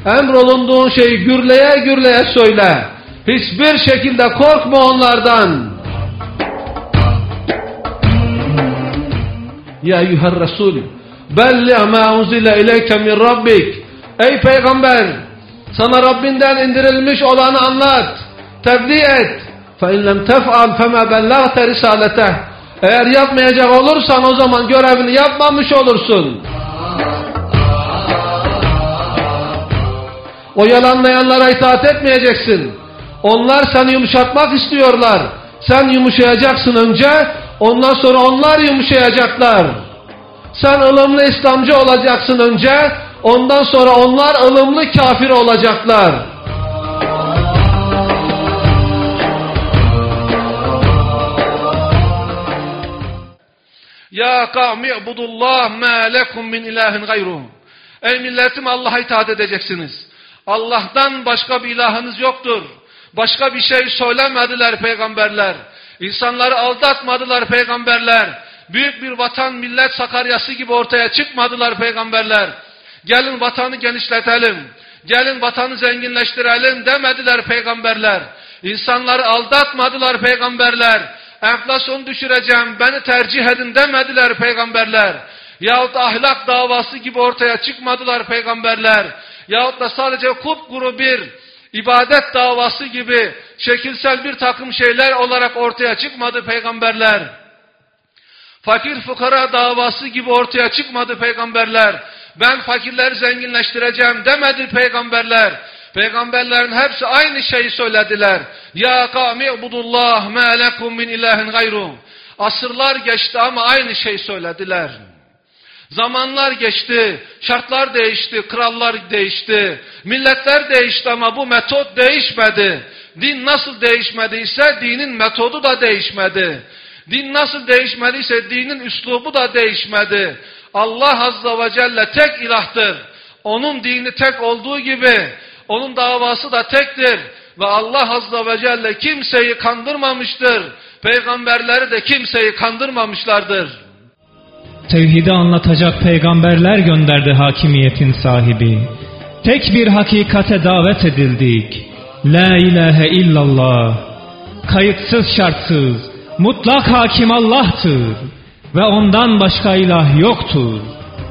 Emrolunduğun şeyi gürleye gürleye söyle. Hiçbir şekilde korkma onlardan. Ya eyyuhel Resul, belli ma unzile ileyke min Rabbik. Ey peygamber, sana Rabbinden indirilmiş olanı anlat, tebliğ et. فَاِنْ لَمْ تَفْعَلْ فَمَا بَلَّغْتَ رِسَالَتَهُ. Eğer yapmayacak olursan o zaman görevini yapmamış olursun. O yalanlayanlara itaat etmeyeceksin. Onlar seni yumuşatmak istiyorlar. Sen yumuşayacaksın önce, ondan sonra onlar yumuşayacaklar. Sen ılımlı İslamcı olacaksın önce, ondan sonra onlar ılımlı kafir olacaklar. Ya kavmi ibudullah ma lekum min ilahin gayruh. Ey milletim, Allah'a itaat edeceksiniz. Allah'tan başka bir ilahınız yoktur. Başka bir şey söylemediler peygamberler. İnsanları aldatmadılar peygamberler. Büyük bir vatan millet Sakaryası gibi ortaya çıkmadılar peygamberler. Gelin vatanı genişletelim, gelin vatanı zenginleştirelim demediler peygamberler. İnsanları aldatmadılar peygamberler. Enflasyonu düşüreceğim, beni tercih edin demediler peygamberler. Yahut ahlak davası gibi ortaya çıkmadılar peygamberler. Yahut da sadece kupkuru bir ibadet davası gibi şekilsel bir takım şeyler olarak ortaya çıkmadı peygamberler. Fakir fukara davası gibi ortaya çıkmadı peygamberler. Ben fakirleri zenginleştireceğim demedi peygamberler. Peygamberlerin hepsi aynı şeyi söylediler. Ya kavmi ibudullah ma lekum min ilahin gayruh. Asırlar geçti ama aynı şeyi söylediler. Zamanlar geçti, şartlar değişti, krallar değişti, milletler değişti ama bu metot değişmedi. Din nasıl değişmediyse dinin metodu da değişmedi. Din nasıl değişmediyse dinin üslubu da değişmedi. Allah Azze ve Celle tek ilahtır. Onun dini tek olduğu gibi onun davası da tektir. Ve Allah Azze ve Celle kimseyi kandırmamıştır. Peygamberleri de kimseyi kandırmamışlardır. Tevhidi anlatacak peygamberler gönderdi hakimiyetin sahibi. Tek bir hakikate davet edildik. La ilahe illallah. Kayıtsız şartsız, mutlak hakim Allah'tır. Ve ondan başka ilah yoktur.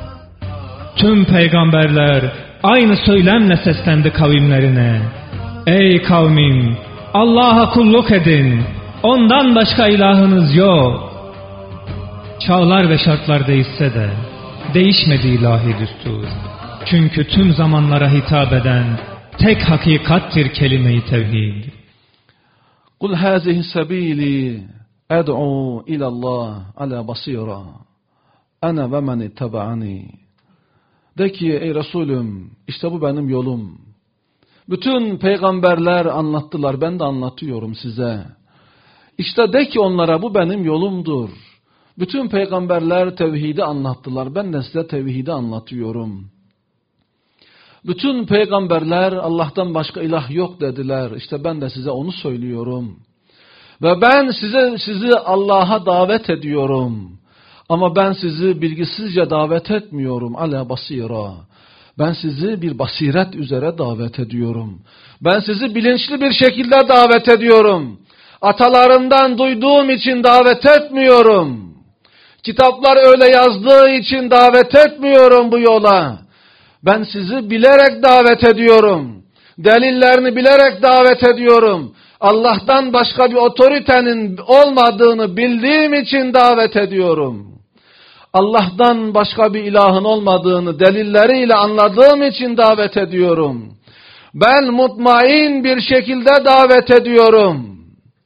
Tüm peygamberler aynı söylemle seslendi kavimlerine. Ey kavmim, Allah'a kulluk edin. Ondan başka ilahınız yok. Çağlar ve şartlar değişse de değişmedi ilahi düstur. Çünkü tüm zamanlara hitap eden tek hakikattir kelime-i tevhid. Kul hazihi sabili ed'u ilallah ala basira. Ana ve men ittaba'ani. De ki ey Resulüm, işte bu benim yolum. Bütün peygamberler anlattılar, ben de anlatıyorum size. İşte de ki onlara bu benim yolumdur. Bütün peygamberler tevhidi anlattılar, ben de size tevhidi anlatıyorum. Bütün peygamberler Allah'tan başka ilah yok dediler, işte ben de size onu söylüyorum. Ve ben sizi Allah'a davet ediyorum. Ama ben sizi bilgisizce davet etmiyorum. Ala basira. Ben sizi bir basiret üzere davet ediyorum. Ben sizi bilinçli bir şekilde davet ediyorum. Atalarımdan duyduğum için davet etmiyorum. Kitaplar öyle yazdığı için davet etmiyorum bu yola. Ben sizi bilerek davet ediyorum. Delillerini bilerek davet ediyorum. Allah'tan başka bir otoritenin olmadığını bildiğim için davet ediyorum. Allah'tan başka bir ilahın olmadığını delilleriyle anladığım için davet ediyorum. Ben mutmain bir şekilde davet ediyorum.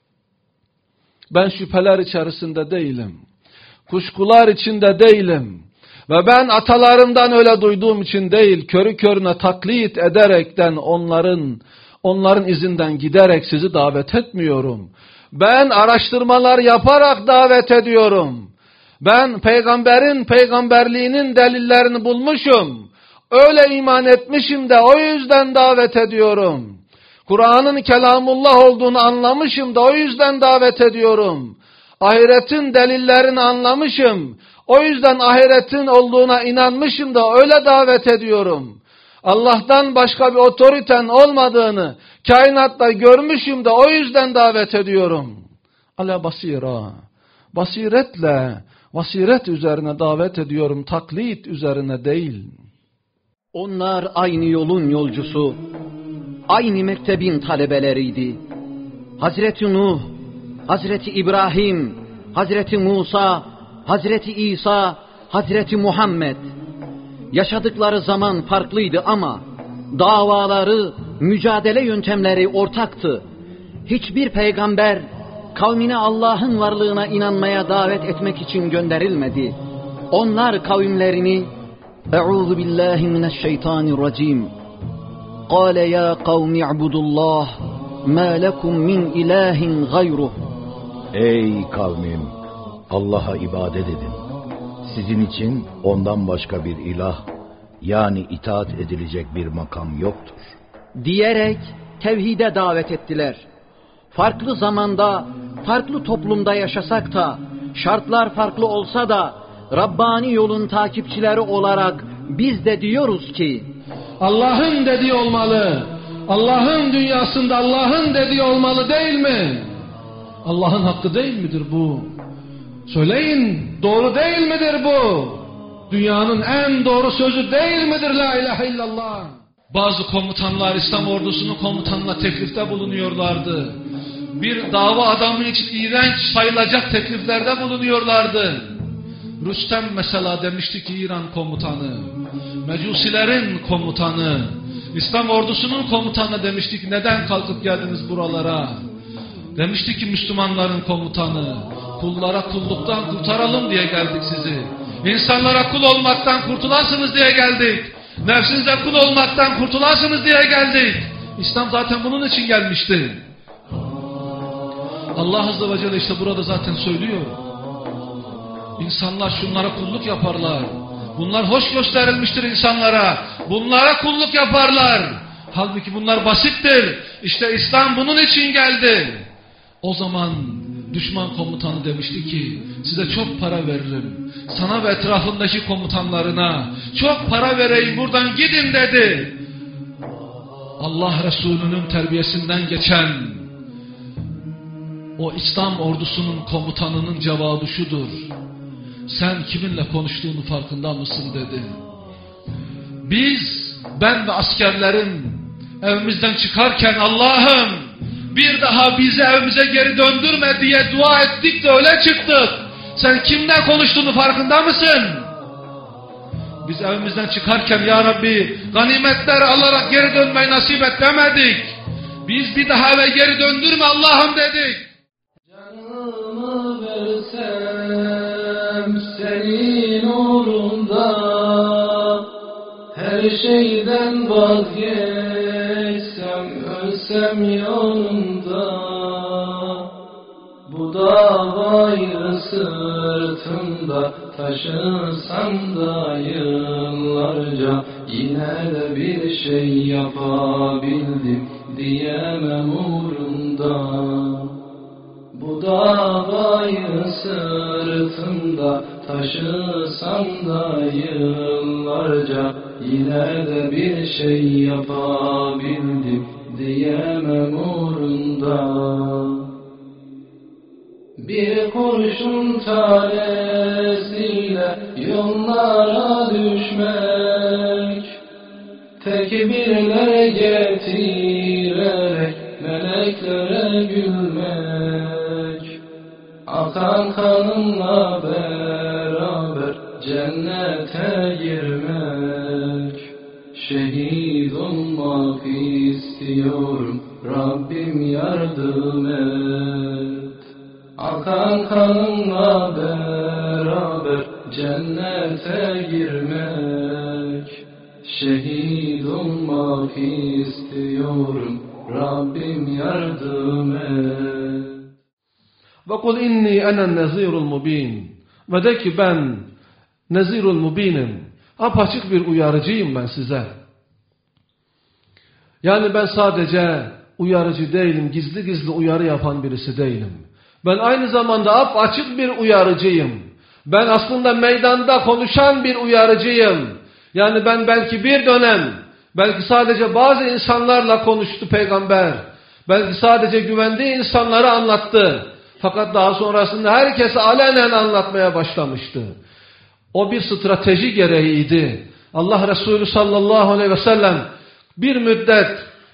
Ben şüpheler içerisinde değilim. Kuşkular içinde değilim. Ve ben atalarımdan öyle duyduğum için değil, körü körüne taklit ederekten onların izinden giderek sizi davet etmiyorum. Ben araştırmalar yaparak davet ediyorum. Ben peygamberliğinin delillerini bulmuşum. Öyle iman etmişim de o yüzden davet ediyorum. Kur'an'ın kelamullah olduğunu anlamışım da o yüzden davet ediyorum. Ahiretin delillerini anlamışım. O yüzden ahiretin olduğuna inanmışım da öyle davet ediyorum. Allah'tan başka bir otoriten olmadığını kainatta görmüşüm de o yüzden davet ediyorum. Ala basira. Basiretle, basiret üzerine davet ediyorum, taklit üzerine değil. Onlar aynı yolun yolcusu, aynı mektebin talebeleriydi. Hazreti Nuh, Hazreti İbrahim, Hazreti Musa, Hazreti İsa, Hazreti Muhammed. Yaşadıkları zaman farklıydı ama davaları, mücadele yöntemleri ortaktı. Hiçbir peygamber kavmine Allah'ın varlığına inanmaya davet etmek için gönderilmedi. Onlar kavimlerini Euzu billahi mineşşeytanirracim. Kâle ya kavmi i'budullah ma lekum min ilahin gayruh. Ey kavmim, Allah'a ibadet edin. Sizin için ondan başka bir ilah, yani itaat edilecek bir makam yoktur. Diyerek tevhide davet ettiler. Farklı zamanda, farklı toplumda yaşasak da, şartlar farklı olsa da, Rabbani yolun takipçileri olarak biz de diyoruz ki, Allah'ın dediği olmalı. Allah'ın dünyasında Allah'ın dediği olmalı değil mi? Allah'ın hakkı değil midir bu? Söyleyin, doğru değil midir bu? Dünyanın en doğru sözü değil midir la ilahe illallah? Bazı komutanlar İslam ordusunun komutanına teklifte bulunuyorlardı. Bir dava adamı için iğrenç sayılacak tekliflerde bulunuyorlardı. Rüstem mesela demişti ki İran komutanı, Mecusilerin komutanı, İslam ordusunun komutanı demişti ki neden kalkıp geldiniz buralara? Demişti ki Müslümanların komutanı, kullara kulluktan kurtaralım diye geldik sizi. İnsanlara kul olmaktan kurtulasınız diye geldik. Nefsinize kul olmaktan kurtulasınız diye geldik. İslam zaten bunun için gelmişti. Allah Azze ve Celle işte burada zaten söylüyor. İnsanlar şunlara kulluk yaparlar. Bunlar hoş gösterilmiştir insanlara. Bunlara kulluk yaparlar. Halbuki bunlar basittir. İşte İslam bunun için geldi. O zaman düşman komutanı demişti ki size çok para veririm. Sana ve etrafındaki komutanlarına çok para vereyim buradan gidin dedi. Allah Resulü'nün terbiyesinden geçen o İslam ordusunun komutanının cevabı şudur. Sen kiminle konuştuğunu farkında mısın dedi. Biz, ben ve askerlerim evimizden çıkarken Allah'ım bir daha bizi evimize geri döndürme diye dua ettik de öyle çıktık. Sen kimle konuştuğunu farkında mısın? Biz evimizden çıkarken ya Rabbi ganimetleri alarak geri dönmeyi nasip et demedik. Biz bir daha eve geri döndürme Allah'ım dedik. Canımı versem senin uğrunda, her şeyden vazgeçsem ölsem yolunda, bu davayı sırtımda taşısam da yıllarca, yine de bir şey yapabildim diyemem uğrunda. Bu davayı sırtımda taşısam da yıllarca, yine de bir şey yapabildim diyemem uğrunda. Bir kurşun tanesiyle yollara düşmek, tekbirler getirerek meleklere gülmek, akan kanımla beraber cennete girmek. Şehit olmak istiyorum, Rabbim yardım et. Akan kanımla beraber cennete girmek. Şehit olmak istiyorum, Rabbim yardım et. Ve kul inni enen nezirul mubin. Ve de ki ben nezirul mubinim. Apaçık bir uyarıcıyım ben size. Yani ben sadece uyarıcı değilim, gizli gizli uyarı yapan birisi değilim. Ben aynı zamanda apaçık bir uyarıcıyım. Ben aslında meydanda konuşan bir uyarıcıyım. Yani ben belki bir dönem Belki sadece bazı insanlarla konuştu peygamber. Belki sadece güvendiği insanlara anlattı. Fakat daha sonrasında herkese alenen anlatmaya başlamıştı. O bir strateji gereğiydi. Allah Resulü sallallahu aleyhi ve sellem bir müddet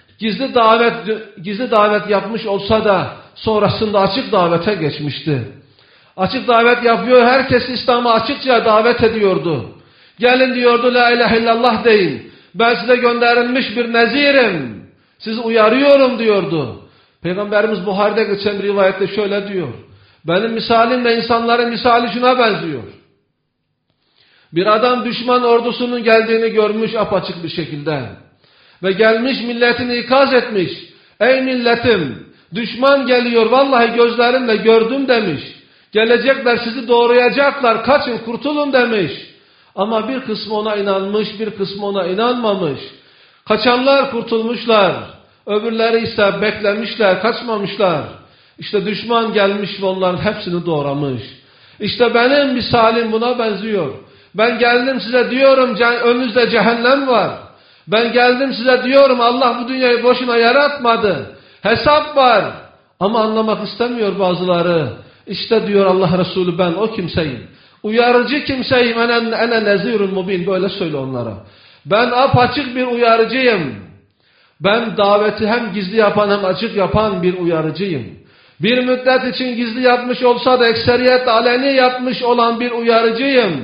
gizli davet yapmış olsa da sonrasında açık davete geçmişti. Açık davet yapıyor, herkes İslam'a açıkça davet ediyordu. Gelin diyordu, la ilahe illallah deyin. Ben size gönderilmiş bir nezirim. Sizi uyarıyorum diyordu. Peygamberimiz Buhari'de geçen bir rivayette şöyle diyor. Benim misalimle insanların misali şuna benziyor. Bir adam düşman ordusunun geldiğini görmüş apaçık bir şekilde. Ve gelmiş milletini ikaz etmiş. Ey milletim, düşman geliyor, vallahi gözlerimle gördüm demiş. Gelecekler, sizi doğrayacaklar, kaçın kurtulun demiş. Ama bir kısmı ona inanmış, bir kısmı ona inanmamış. Kaçanlar kurtulmuşlar. Öbürleri ise beklemişler, kaçmamışlar. İşte düşman gelmiş ve onların hepsini doğramış. İşte benim misalim buna benziyor. Ben geldim size diyorum, önünüzde cehennem var. Ben geldim size diyorum, Allah bu dünyayı boşuna yaratmadı. Hesap var. Ama anlamak istemiyor bazıları. İşte diyor Allah Resulü, ben o kimseyim. Uyarıcı kimseyim. Ene nezirun mubin. Böyle söyle onlara. Ben apaçık bir uyarıcıyım. Ben daveti hem gizli yapan hem açık yapan bir uyarıcıyım. Bir müddet için gizli yapmış olsa da ekseriyet aleni yapmış olan bir uyarıcıyım.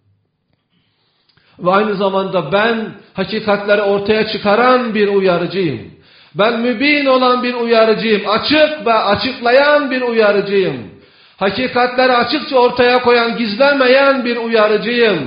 Ve aynı zamanda ben hakikatleri ortaya çıkaran bir uyarıcıyım. Ben mübin olan bir uyarıcıyım. Açık ve açıklayan bir uyarıcıyım. Hakikatleri açıkça ortaya koyan, gizlemeyen bir uyarıcıyım.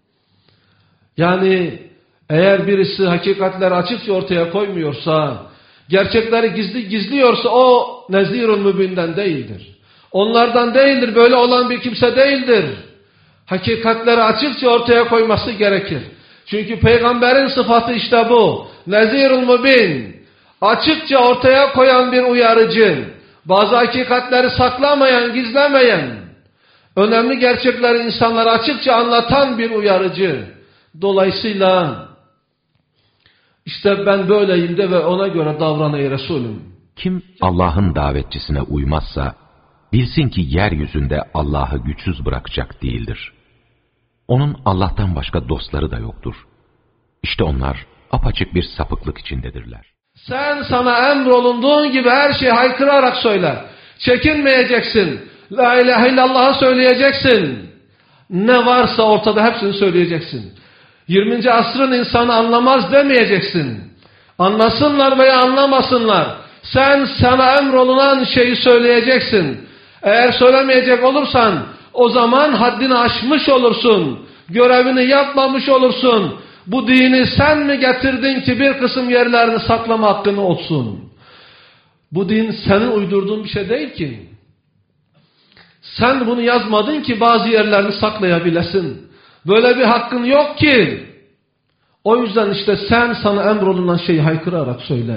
Yani eğer birisi hakikatleri açıkça ortaya koymuyorsa, gerçekleri gizliyorsa o nezirun mübinden değildir. Onlardan değildir, böyle olan bir kimse değildir. Hakikatleri açıkça ortaya koyması gerekir. Çünkü peygamberin sıfatı işte bu. Nezirun mübin. Açıkça ortaya koyan bir uyarıcı. Bazı hakikatleri saklamayan, gizlemeyen, önemli gerçekleri insanlara açıkça anlatan bir uyarıcı. Dolayısıyla işte ben böyleyim de ve ona göre davran ey Resulüm. Kim Allah'ın davetçisine uymazsa, bilsin ki yeryüzünde Allah'ı güçsüz bırakacak değildir. Onun Allah'tan başka dostları da yoktur. İşte onlar apaçık bir sapıklık içindedirler. Sen sana emrolunduğun gibi her şeyi haykırarak söyle. Çekinmeyeceksin. La ilahe illallah'ı söyleyeceksin. Ne varsa ortada hepsini söyleyeceksin. 20. asrın insanı anlamaz demeyeceksin. Anlasınlar veya anlamasınlar. Sen sana emrolunan şeyi söyleyeceksin. Eğer söylemeyecek olursan o zaman haddini aşmış olursun. Görevini yapmamış olursun. Bu dini sen mi getirdin ki bir kısım yerlerini saklama hakkın olsun? Bu din senin uydurduğun bir şey değil ki. Sen bunu yazmadın ki bazı yerlerini saklayabilesin. Böyle bir hakkın yok ki. O yüzden işte sen sana emrolunan şeyi haykırarak söyle.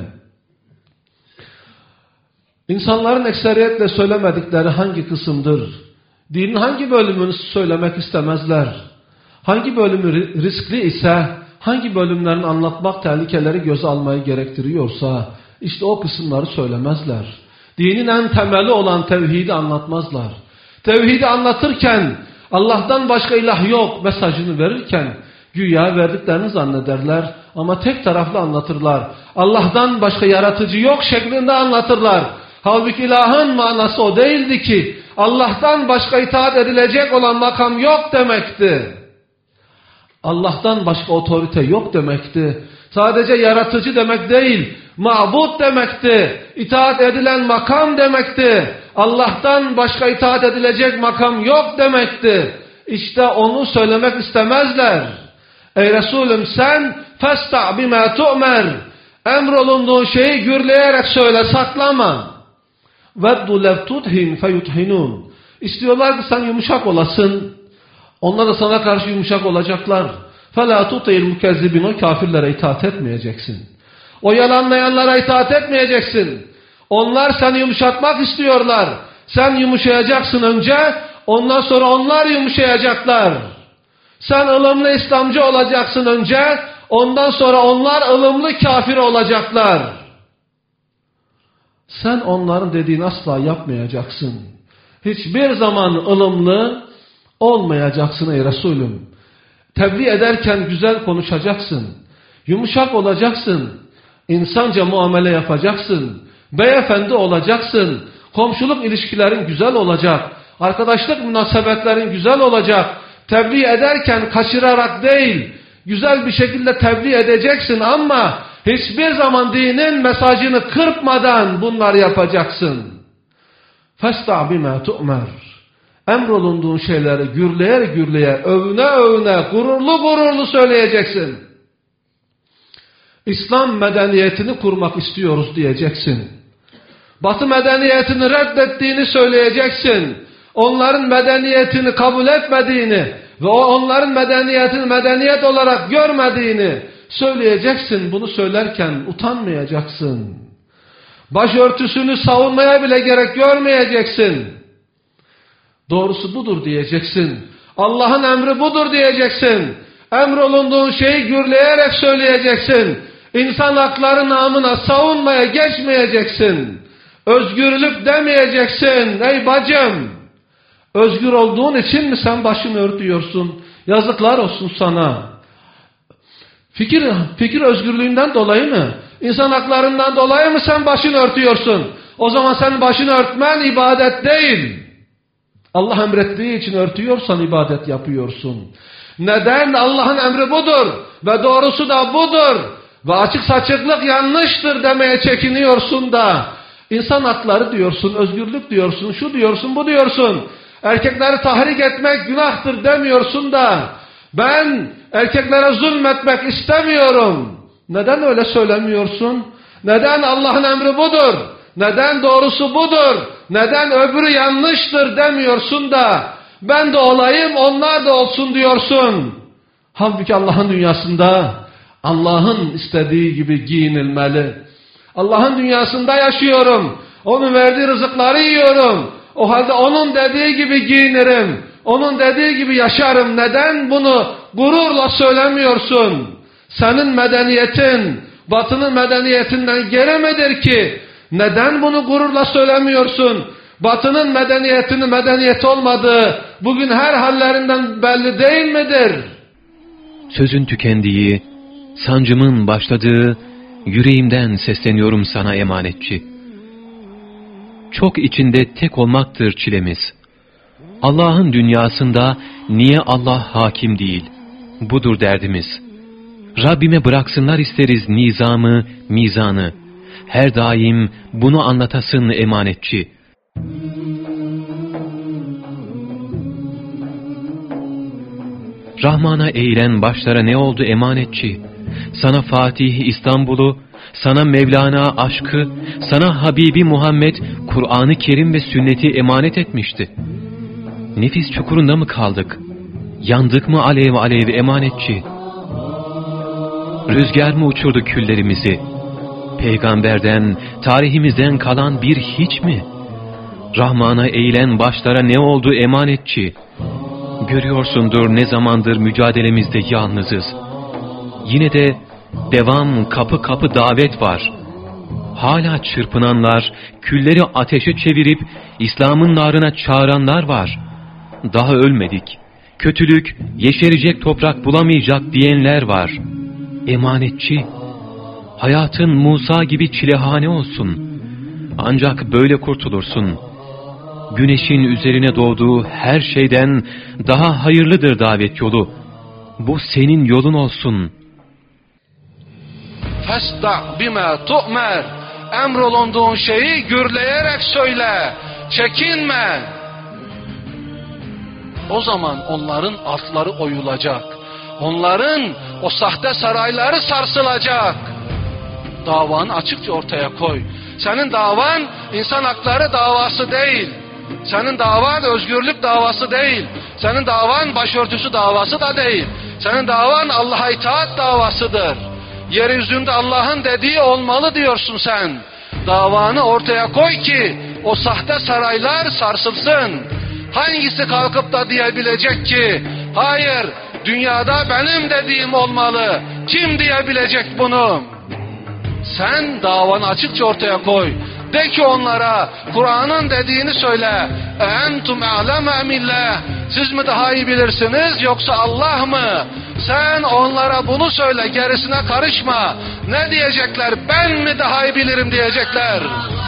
İnsanların ekseriyetle söylemedikleri hangi kısımdır? Dinin hangi bölümünü söylemek istemezler? Hangi bölümü riskli ise, hangi bölümlerin anlatmak tehlikeleri göze almayı gerektiriyorsa, işte o kısımları söylemezler. Dinin en temeli olan tevhidi anlatmazlar. Tevhidi anlatırken, Allah'tan başka ilah yok mesajını verirken, güya verdiklerini zannederler ama tek taraflı anlatırlar. Allah'tan başka yaratıcı yok şeklinde anlatırlar. Halbuki ilahın manası o değildi ki, Allah'tan başka itaat edilecek olan makam yok demekti. Allah'tan başka otorite yok demekti. Sadece yaratıcı demek değil, mabut demekti. İtaat edilen makam demekti. Allah'tan başka itaat edilecek makam yok demekti. İşte onu söylemek istemezler. Ey Resulüm sen festa' bima tu'mer. Emrolunduğun şeyi gürleyerek söyle, saklama. Veddu lev tudhin feyuthinun. İstiyorlar ki sen yumuşak olasın. Onlar da sana karşı yumuşak olacaklar. فَلَا تُطِعِ الْمُكَذِّبِينَ. O kafirlere itaat etmeyeceksin. O yalanlayanlara itaat etmeyeceksin. Onlar seni yumuşatmak istiyorlar. Sen yumuşayacaksın önce, ondan sonra onlar yumuşayacaklar. Sen ılımlı İslamcı olacaksın önce, ondan sonra onlar ılımlı kafir olacaklar. Sen onların dediğini asla yapmayacaksın. Hiçbir zaman ılımlı olmayacaksın ey Resulüm. Tebliğ ederken güzel konuşacaksın. Yumuşak olacaksın. İnsanca muamele yapacaksın. Beyefendi olacaksın. Komşuluk ilişkilerin güzel olacak. Arkadaşlık münasebetlerin güzel olacak. Tebliğ ederken kaçırarak değil, güzel bir şekilde tebliğ edeceksin ama hiçbir zaman dinin mesajını kırpmadan bunları yapacaksın. فَاسْتَعْ بِمَا تُؤْمَرْ Emrolunduğun şeyleri gürleye, övüne, gururlu söyleyeceksin. İslam medeniyetini kurmak istiyoruz diyeceksin. Batı medeniyetini reddettiğini söyleyeceksin. Onların medeniyetini kabul etmediğini ve onların medeniyetini medeniyet olarak görmediğini söyleyeceksin. Bunu söylerken utanmayacaksın. Başörtüsünü savunmaya bile gerek görmeyeceksin. Doğrusu budur diyeceksin. Allah'ın emri budur diyeceksin. Emrolunduğun şeyi gürleyerek söyleyeceksin. İnsan hakları namına savunmaya geçmeyeceksin. Özgürlük demeyeceksin. Ey bacım, özgür olduğun için mi sen başını örtüyorsun? Yazıklar olsun sana. Fikir özgürlüğünden dolayı mı? İnsan haklarından dolayı mı sen başını örtüyorsun? O zaman senin başını örtmen ibadet değil. Allah emrettiği için örtüyorsan ibadet yapıyorsun. Neden? Allah'ın emri budur ve doğrusu da budur ve açık saçıklık yanlıştır demeye çekiniyorsun da insan hakları diyorsun, özgürlük diyorsun, şu diyorsun, bu diyorsun. Erkekleri tahrik etmek günahtır demiyorsun da ben erkeklere zulmetmek istemiyorum. Neden öyle söylemiyorsun? Neden Allah'ın emri budur? Neden doğrusu budur? Neden öbürü yanlıştır demiyorsun da ben de olayım onlar da olsun diyorsun. Halbuki Allah'ın dünyasında Allah'ın istediği gibi giyinilmeli. Allah'ın dünyasında yaşıyorum. Onun verdiği rızıkları yiyorum. O halde onun dediği gibi giyinirim. Onun dediği gibi yaşarım. Neden bunu gururla söylemiyorsun? Senin medeniyetin Batı'nın medeniyetinden geri midir ki? Neden bunu gururla söylemiyorsun? Batı'nın medeniyetinin medeniyet olmadığı bugün her hallerinden belli değil midir? Sözün tükendiği, sancımın başladığı, yüreğimden sesleniyorum sana emanetçi. Çok içinde tek olmaktır çilemiz. Allah'ın dünyasında niye Allah hakim değil? Budur derdimiz. Rabbime bıraksınlar isteriz nizamı, mizanı. Her daim bunu anlatasın emanetçi. Rahman'a eğilen başlara ne oldu emanetçi? Sana Fatih İstanbul'u, sana Mevlana aşkı, sana Habibi Muhammed Kur'an-ı Kerim ve sünneti emanet etmişti. Nefis çukurunda mı kaldık? Yandık mı alev alev emanetçi? Rüzgar mı uçurdu küllerimizi? Peygamberden, tarihimizden kalan bir hiç mi? Rahman'a eğilen başlara ne oldu emanetçi? Görüyorsundur ne zamandır mücadelemizde yalnızız. Yine de devam kapı kapı davet var. Hala çırpınanlar, külleri ateşe çevirip İslam'ın narına çağıranlar var. Daha ölmedik. Kötülük yeşerecek toprak bulamayacak diyenler var. Emanetçi, hayatın Musa gibi çilehane olsun. Ancak böyle kurtulursun. Güneşin üzerine doğduğu her şeyden daha hayırlıdır davet yolu. Bu senin yolun olsun. Festa bima tu'mer. Emrolunduğun şeyi gürleyerek söyle. Çekinme. O zaman onların altları oyulacak. Onların o sahte sarayları sarsılacak. Davanı açıkça ortaya koy. Senin davan insan hakları davası değil. Senin davan özgürlük davası değil. Senin davan başörtüsü davası da değil. Senin davan Allah'a itaat davasıdır. Yeryüzünde Allah'ın dediği olmalı diyorsun sen. Davanı ortaya koy ki o sahte saraylar sarsılsın. Hangisi kalkıp da diyebilecek ki hayır dünyada benim dediğim olmalı, Kim diyebilecek bunu? Sen davanı açıkça ortaya koy. De ki onlara Kur'an'ın dediğini söyle. Entum a'lemu emillah. Siz mi daha iyi bilirsiniz yoksa Allah mı? Sen onlara bunu söyle, gerisine karışma. Ne diyecekler? Ben mi daha iyi bilirim diyecekler.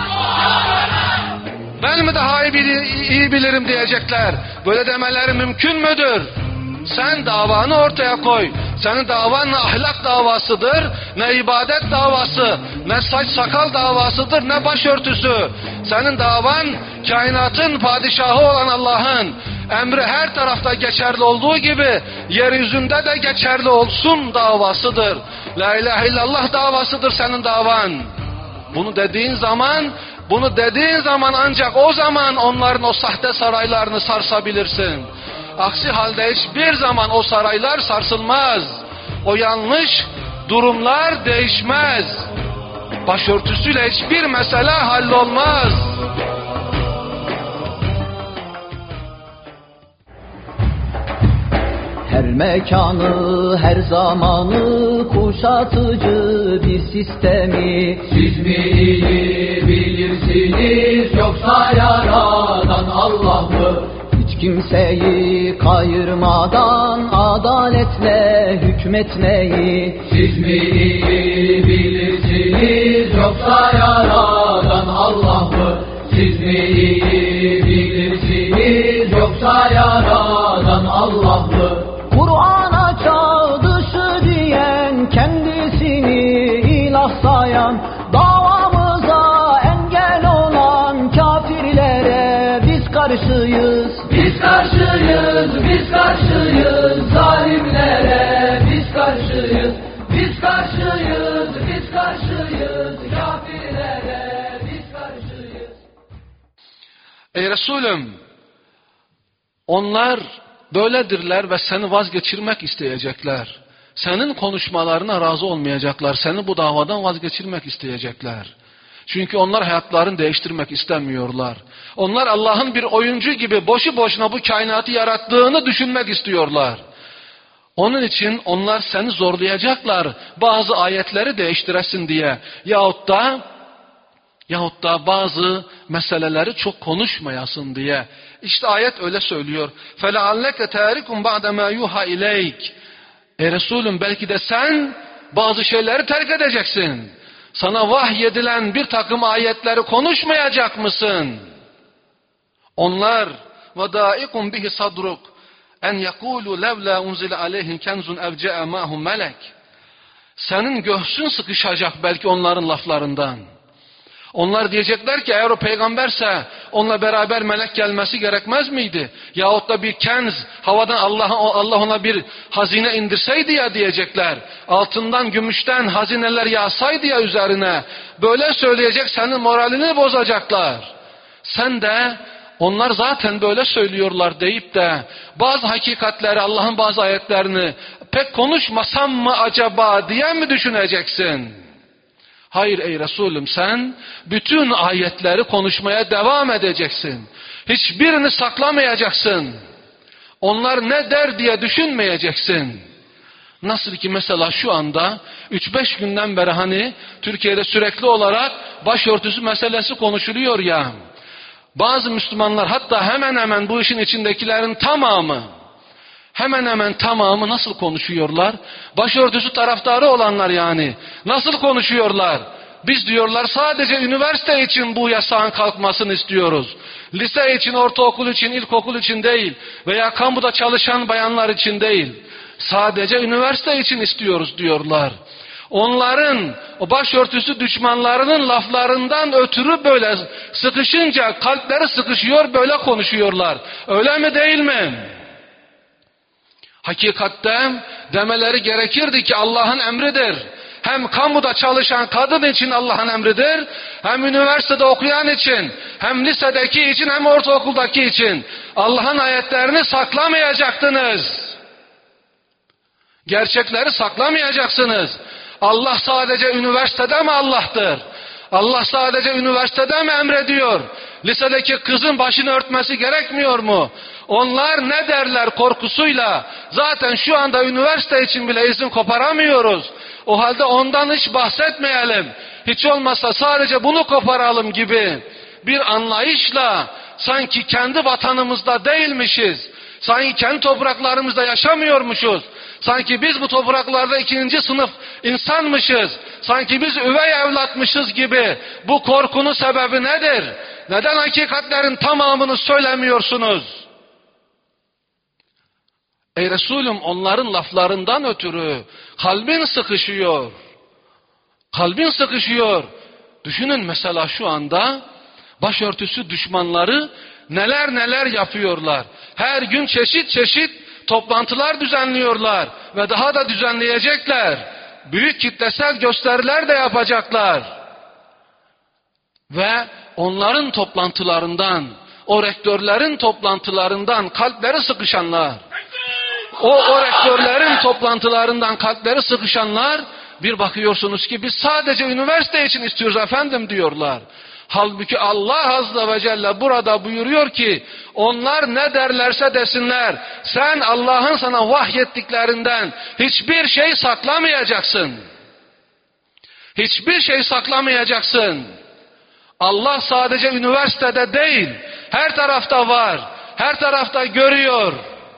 Ben mi daha iyi bilirim diyecekler. Böyle demeleri mümkün müdür? Sen davanı ortaya koy. Senin davan ne ahlak davasıdır, ne ibadet davası, ne saç sakal davasıdır, ne başörtüsü. Senin davan kainatın padişahı olan Allah'ın emri her tarafta geçerli olduğu gibi yeryüzünde de geçerli olsun davasıdır. La ilahe illallah davasıdır senin davan. Bunu dediğin zaman ancak o zaman onların o sahte saraylarını sarsabilirsin. Aksi halde hiçbir zaman o saraylar sarsılmaz. O yanlış durumlar değişmez. Başörtüsüyle hiçbir mesele hallolmaz. Her mekanı, her zamanı kuşatıcı bir sistemi siz mi iyi bilirsiniz yoksa yaradan Allah mı? Hiç kimseyi kayırmadan adaletle hükmetmeyi siz mi iyi bilirsiniz yoksa yaradan Allah mı? Siz mi iyi bilirsiniz yoksa yaradan Allah mı? Kur'an'a çağ dışı diyen, kendisini ilah sayan, davamıza engel olan kafirlere biz karşıyız. Biz karşıyız, biz karşıyız, zalimlere biz karşıyız. Biz karşıyız, biz karşıyız, kafirlere biz karşıyız. Ey Resulüm, onlar böyledirler ve seni vazgeçirmek isteyecekler. Senin konuşmalarına razı olmayacaklar. Seni bu davadan vazgeçirmek isteyecekler. Çünkü onlar hayatlarını değiştirmek istemiyorlar. Onlar Allah'ın bir oyuncu gibi boşu boşuna bu kainatı yarattığını düşünmek istiyorlar. Onun için onlar seni zorlayacaklar bazı ayetleri değiştiresin diye. Yahut da bazı meseleleri çok konuşmayasın diye. İşte ayet öyle söylüyor. فَلَعَلَّكَ تَارِكُمْ بَعْدَ مَا يُوحَى اِلَيْكَ. Ey Resulüm, belki de sen bazı şeyleri terk edeceksin. Sana vahyedilen bir takım ayetleri konuşmayacak mısın? Onlar وَدَائِقُمْ بِهِ صَدْرُكَ اَنْ يَقُولُوا لَوْلَا اُنْزِلَ عَلَيْهِمْ كَنْزٌ اَوْ جَاءَ مَعْهُمْ مَلَكٍ. Senin göğsün sıkışacak belki onların laflarından. Onlar diyecekler ki eğer o peygamberse onunla beraber melek gelmesi gerekmez miydi? Yahut da bir kenz, havadan Allah ona bir hazine indirseydi ya diyecekler. Altından, gümüşten hazineler yağsaydı ya üzerine. Böyle söyleyecek, senin moralini bozacaklar. Sen de onlar zaten böyle söylüyorlar deyip de bazı hakikatleri, Allah'ın bazı ayetlerini pek konuşmasam mı acaba diye mi düşüneceksin? Hayır ey Resulüm, sen bütün ayetleri konuşmaya devam edeceksin. Hiçbirini saklamayacaksın. Onlar ne der diye düşünmeyeceksin. Nasıl ki mesela şu anda 3-5 günden beri Türkiye'de sürekli olarak başörtüsü meselesi konuşuluyor ya. Bazı Müslümanlar, hatta hemen hemen bu işin içindekilerin tamamı nasıl konuşuyorlar? Başörtüsü taraftarı olanlar yani. Nasıl konuşuyorlar? Biz diyorlar sadece üniversite için bu yasağın kalkmasını istiyoruz. Lise için, ortaokul için, ilkokul için değil veya kamuda çalışan bayanlar için değil. Sadece üniversite için istiyoruz diyorlar. Onların, o başörtüsü düşmanlarının laflarından ötürü böyle sıkışınca kalpleri sıkışıyor, böyle konuşuyorlar. Öyle mi değil mi? Hakikatte demeleri gerekirdi ki Allah'ın emridir. Hem kamuda çalışan kadın için Allah'ın emridir, hem üniversitede okuyan için, hem lisedeki için, hem ortaokuldaki için. Allah'ın ayetlerini saklamayacaktınız. Gerçekleri saklamayacaksınız. Allah sadece üniversitede mi Allah'tır? Allah sadece üniversitede mi emrediyor? Lisedeki kızın başını örtmesi gerekmiyor mu? Onlar ne derler korkusuyla zaten şu anda üniversite için bile izin koparamıyoruz. O halde ondan hiç bahsetmeyelim. Hiç olmazsa sadece bunu koparalım gibi bir anlayışla sanki kendi vatanımızda değilmişiz. Sanki kendi topraklarımızda yaşamıyormuşuz. Sanki biz bu topraklarda ikinci sınıf insanmışız. Sanki biz üvey evlatmışız gibi. Bu korkunun sebebi nedir? Neden hakikatlerin tamamını söylemiyorsunuz? Ey Resulüm, onların laflarından ötürü kalbin sıkışıyor. Kalbin sıkışıyor. Düşünün mesela şu anda başörtüsü düşmanları neler neler yapıyorlar. Her gün çeşit çeşit toplantılar düzenliyorlar ve daha da düzenleyecekler. Büyük kitlesel gösteriler de yapacaklar. Ve onların toplantılarından, o rektörlerin toplantılarından kalpleri sıkışanlar, o rektörlerin toplantılarından kalpleri sıkışanlar, bir bakıyorsunuz ki biz sadece üniversite için istiyoruz efendim diyorlar. Halbuki Allah Azze ve Celle burada buyuruyor ki onlar ne derlerse desinler, sen Allah'ın sana vahyettiklerinden hiçbir şey saklamayacaksın. Hiçbir şey saklamayacaksın. Allah sadece üniversitede değil, her tarafta var, her tarafta görüyor.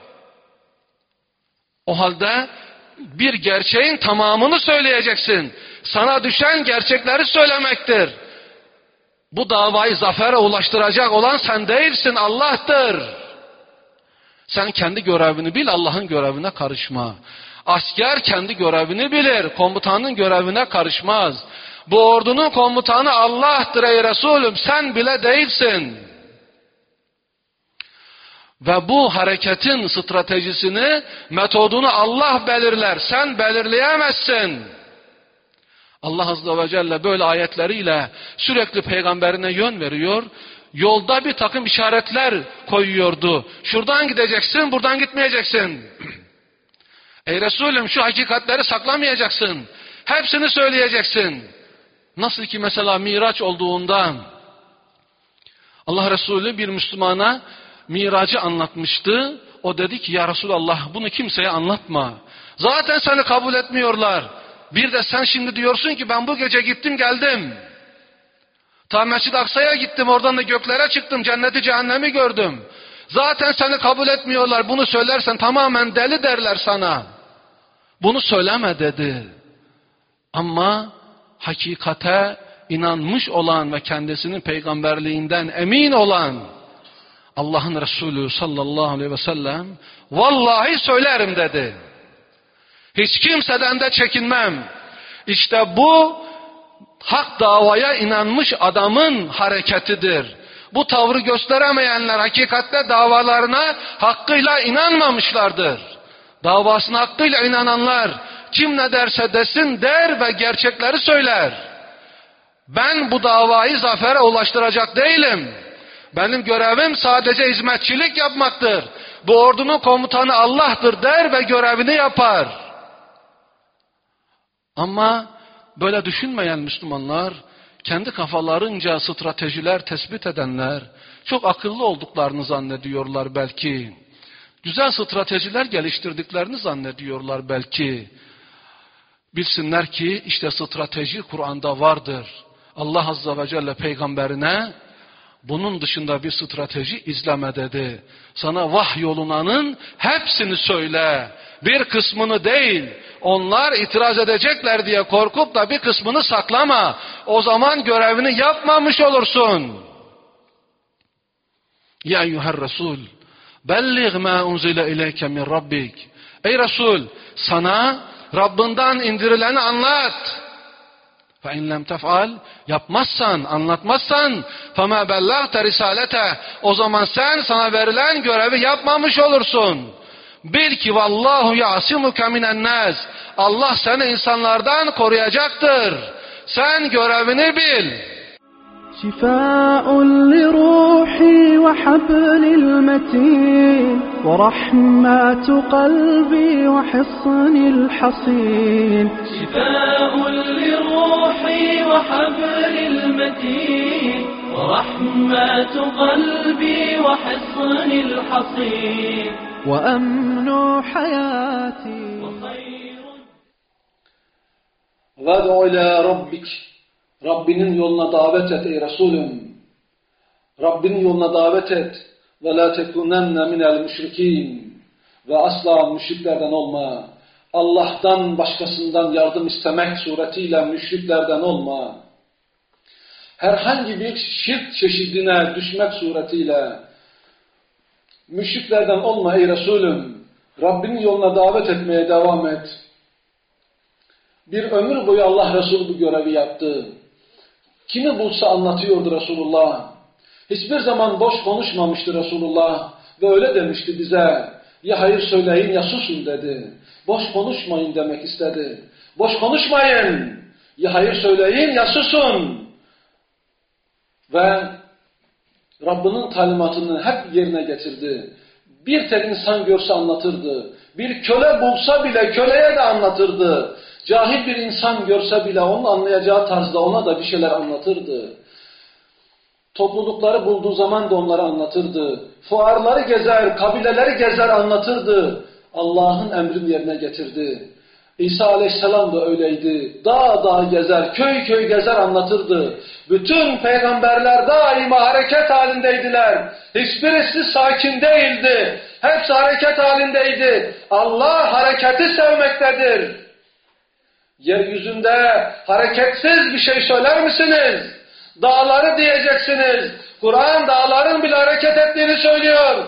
O halde bir gerçeğin tamamını söyleyeceksin. Sana düşen gerçekleri söylemektir. Bu davayı zafere ulaştıracak olan sen değilsin, Allah'tır. Sen kendi görevini bil, Allah'ın görevine karışma. Asker kendi görevini bilir, komutanın görevine karışmaz. Bu ordunun komutanı Allah'tır ey Resulüm, sen bile değilsin. Ve bu hareketin stratejisini, metodunu Allah belirler, sen belirleyemezsin. Allah Azze ve Celle böyle ayetleriyle sürekli peygamberine yön veriyor. Yolda bir takım işaretler koyuyordu. Şuradan gideceksin, buradan gitmeyeceksin. Ey Resulüm, şu hakikatleri saklamayacaksın. Hepsini söyleyeceksin. Nasıl ki mesela Miraç olduğunda Allah Resulü bir Müslümana Miracı anlatmıştı. O dedi ki ya Resulallah, bunu kimseye anlatma. Zaten seni kabul etmiyorlar. Bir de sen şimdi diyorsun ki ben bu gece gittim geldim. Ta Mescid-i Aksa'ya gittim, oradan da göklere çıktım, cenneti cehennemi gördüm. Zaten seni kabul etmiyorlar, bunu söylersen tamamen deli derler sana. Bunu söyleme dedi. Ama hakikate inanmış olan ve kendisinin peygamberliğinden emin olan Allah'ın Resulü sallallahu aleyhi ve sellem vallahi söylerim dedi. Hiç kimseden de çekinmem. İşte bu hak davaya inanmış adamın hareketidir. Bu tavrı gösteremeyenler hakikatte davalarına hakkıyla inanmamışlardır. Davasına hakkıyla inananlar kim ne derse desin der ve gerçekleri söyler. Ben bu davayı zafere ulaştıracak değilim. Benim görevim sadece hizmetçilik yapmaktır. Bu ordunun komutanı Allah'tır der ve görevini yapar. Ama böyle düşünmeyen Müslümanlar, kendi kafalarınca stratejiler tespit edenler, çok akıllı olduklarını zannediyorlar belki. Güzel stratejiler geliştirdiklerini zannediyorlar belki. Bilsinler ki işte strateji Kur'an'da vardır. Allah Azze ve Celle peygamberine bunun dışında bir strateji izleme dedi. Sana vahyolunanın hepsini söyle. Bir kısmını değil. Onlar itiraz edecekler diye korkup da bir kısmını saklama. O zaman görevini yapmamış olursun. Ya eyyuhel Resul, belliğ ma unzile ileyke min rabbik. Ey Resul, sana Rabbinden indirileni anlat. فَاِنْ لَمْ تَفْعَلْ yapmazsan, anlatmazsan فَمَا بَلَّغْتَ رِسَالَتَهُ o zaman sen sana verilen görevi yapmamış olursun. Bil ki vallahu ya'simuke minen nas. Allah seni insanlardan koruyacaktır. Sen görevini bil. شفاء لروحي وحبل المتين ورحمة قلبي وحصن الحصين شفاء لروحي وحبل المتين ورحمة قلبي وحصن الحصين وأمن حياتي وَدْعُ إِلَى رَبِّكَ Rabbinin yoluna davet et ey Resulüm. Rabbinin yoluna davet et. وَلَا تَكُنَنَّ مِنَ الْمُشْرِكِينَ Ve asla müşriklerden olma. Allah'tan başkasından yardım istemek suretiyle müşriklerden olma. Herhangi bir şirk çeşidine düşmek suretiyle müşriklerden olma ey Resulüm. Rabbinin yoluna davet etmeye devam et. Bir ömür boyu Allah Resulü bu görevi yaptı. Kimi bulsa anlatıyordu Resulullah. Hiçbir zaman boş konuşmamıştı Resulullah. Ve öyle demişti bize. Ya hayır söyleyin ya susun dedi. Boş konuşmayın demek istedi. Boş konuşmayın. Ya hayır söyleyin ya susun. Ve Rabbinin talimatını hep yerine getirdi. Bir tek insan görse anlatırdı. Bir köle bulsa bile köleye de anlatırdı. Cahil bir insan görse bile onun anlayacağı tarzda ona da bir şeyler anlatırdı. Toplulukları bulduğu zaman da onları anlatırdı. Fuarları gezer, kabileleri gezer anlatırdı. Allah'ın emrini yerine getirdi. İsa Aleyhisselam da öyleydi. Dağ dağ gezer, köy köy gezer anlatırdı. Bütün peygamberler daima hareket halindeydiler. Hiçbirisi sakin değildi. Hepsi hareket halindeydi. Allah hareketi sevmektedir. Yeryüzünde hareketsiz bir şey söyler misiniz? Dağları diyeceksiniz. Kur'an dağların bile hareket ettiğini söylüyor.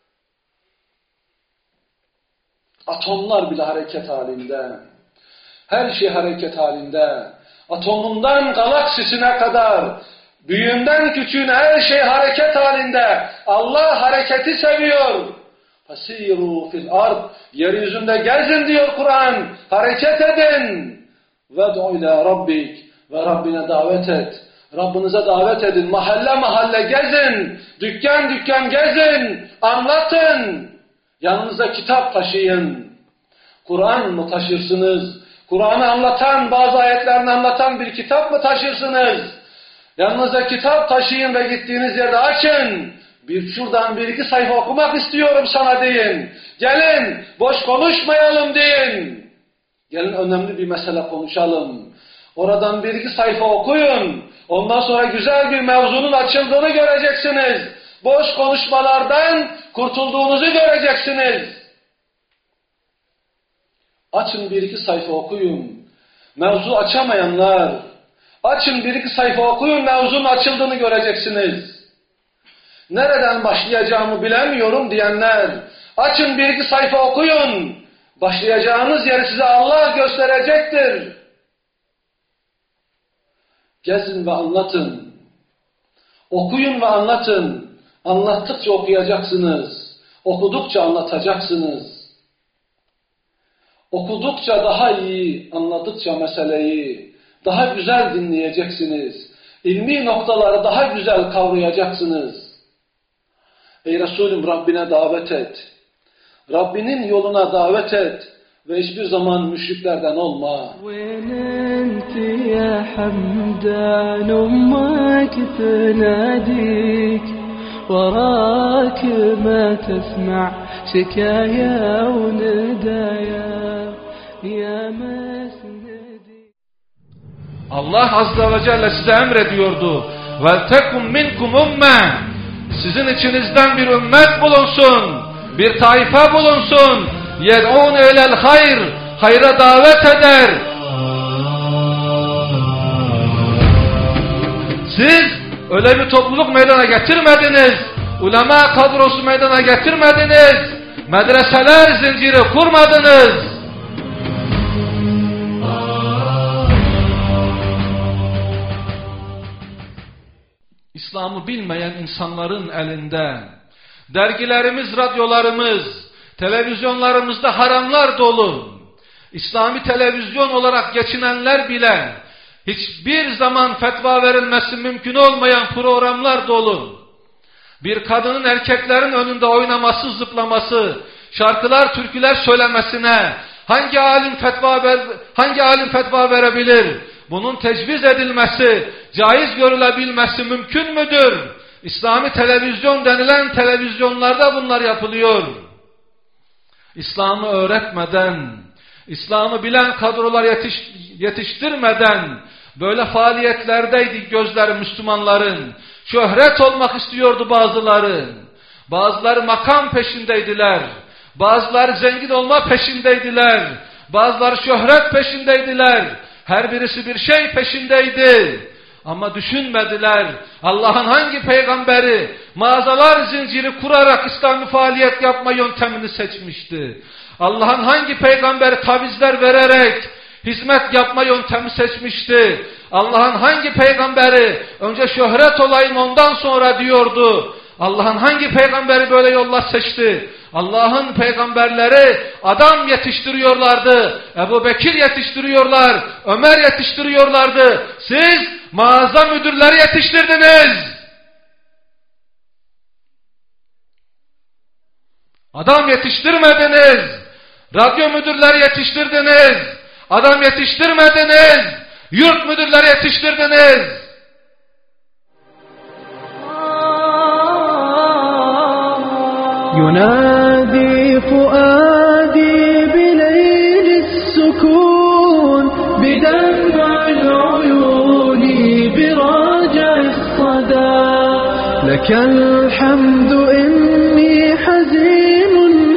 Atomlar bile hareket halinde. Her şey hareket halinde. Atomundan galaksisine kadar, büyüğünden küçüğüne her şey hareket halinde. Allah hareketi seviyor. Fasiru fil ard. Yeryüzünde gezin diyor Kur'an. Hareket edin. Ved'u ila rabbik. Ve Rabbine davet et. Rabbinize davet edin. Mahalle mahalle gezin. Dükkan dükkan gezin. Anlatın. Yanınıza kitap taşıyın. Kur'an mı taşırsınız? Kur'an'ı anlatan, bazı ayetlerini anlatan bir kitap mı taşırsınız? Yanınıza kitap taşıyın ve gittiğiniz yerde açın. Şuradan bir iki sayfa okumak istiyorum sana deyin. Gelin, boş konuşmayalım deyin. Gelin önemli bir mesele konuşalım. Oradan bir iki sayfa okuyun. Ondan sonra güzel bir mevzunun açıldığını göreceksiniz. Boş konuşmalardan kurtulduğunuzu göreceksiniz. Açın bir iki sayfa okuyun. Mevzu açamayanlar, açın bir iki sayfa okuyun, mevzunun açıldığını göreceksiniz. Nereden başlayacağımı bilemiyorum diyenler, açın bir iki sayfa okuyun. Başlayacağınız yeri size Allah gösterecektir. Gezin ve anlatın. Okuyun ve anlatın. Anlattıkça okuyacaksınız. Okudukça anlatacaksınız. Okudukça daha iyi, anladıkça meseleyi daha güzel dinleyeceksiniz. İlmi noktaları daha güzel kavrayacaksınız. Ey Resulüm, Rabbine davet et. Rabbinin yoluna davet et. Ve hiçbir zaman müşriklerden olma. وراك ما تسمع شكايا وندايا يا مسندي. Allah Azze ve Celle size emrediyordu. وَلْتَكُمْ مِنْكُمْ اُمَّةً Sizin içinizden bir ümmet bulunsun, bir taife bulunsun. يَدْعُونَ اِلَى الْخَيْرِ Hayra davet eder. Siz öyle bir topluluk meydana getirmediniz. Ulema kadrosu meydana getirmediniz. Medreseler zinciri kurmadınız. İslam'ı bilmeyen insanların elinde dergilerimiz, radyolarımız, televizyonlarımızda haramlar dolu. İslami televizyon olarak geçinenler bile hiçbir zaman fetva verilmesi mümkün olmayan programlar dolu. bir kadının erkeklerin önünde oynaması, zıplaması, şarkılar, türküler söylemesine hangi alim fetva verebilir? Bunun tecviz edilmesi, caiz görülebilmesi mümkün müdür? İslami televizyon denilen televizyonlarda bunlar yapılıyor. İslam'ı öğretmeden, İslam'ı bilen kadrolar yetiştirmeden böyle faaliyetlerdeydi gözleri Müslümanların. Şöhret olmak istiyordu bazıları. Bazıları makam peşindeydiler. Bazıları zengin olma peşindeydiler. Bazıları şöhret peşindeydiler. Her birisi bir şey peşindeydi. Ama düşünmediler. Allah'ın hangi peygamberi mağazalar zinciri kurarak İslami faaliyet yapma yöntemini seçmişti? Allah'ın hangi peygamberi tavizler vererek hizmet yapma yöntemi seçmişti? Allah'ın hangi peygamberi önce şöhret olayım ondan sonra diyordu? Allah'ın hangi peygamberi böyle yollar seçti? Allah'ın peygamberleri adam yetiştiriyorlardı. Ebu Bekir yetiştiriyorlar. Ömer yetiştiriyorlardı. Siz mağaza müdürleri yetiştirdiniz. Adam yetiştirmediniz. Radyo müdürleri yetiştirdiniz. Adam yetiştirmediniz. Yurt müdürleri yetiştirdiniz. ينادي فؤادي بليل السكون بدمع العيون براجع الصدى لك الحمد إني حزين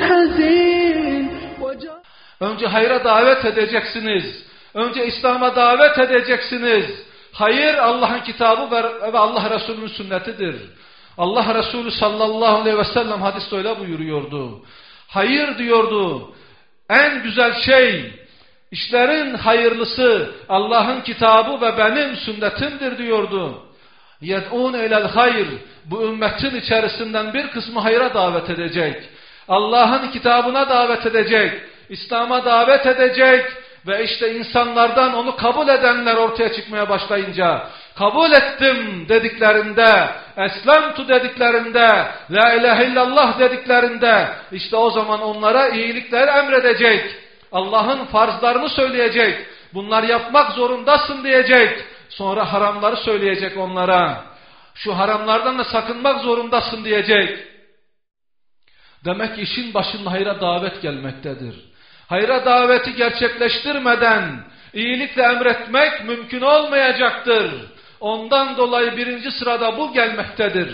حزين. Önce hayra davet edeceksiniz. Önce İslam'a davet edeceksiniz. Hayır Allah'ın kitabı ve Allah Resulü'nün sünnetidir. Allah Resulü sallallahu aleyhi ve sellem hadiste öyle buyuruyordu. Hayır diyordu. En güzel şey, işlerin hayırlısı Allah'ın kitabı ve benim sünnetimdir diyordu. Yed'un ilel hayr. Bu ümmetin içerisinden bir kısmı hayra davet edecek. Allah'ın kitabına davet edecek. İslam'a davet edecek. Ve işte insanlardan onu kabul edenler ortaya çıkmaya başlayınca, kabul ettim dediklerinde, eslemtu dediklerinde, la ilahe illallah dediklerinde, işte o zaman onlara iyilikleri emredecek. Allah'ın farzlarını söyleyecek. Bunlar yapmak zorundasın diyecek. Sonra haramları söyleyecek onlara. Şu haramlardan da sakınmak zorundasın diyecek. Demek ki işin başında hayra davet gelmektedir. Hayra daveti gerçekleştirmeden iyilikle emretmek mümkün olmayacaktır. Ondan dolayı birinci sırada bu gelmektedir.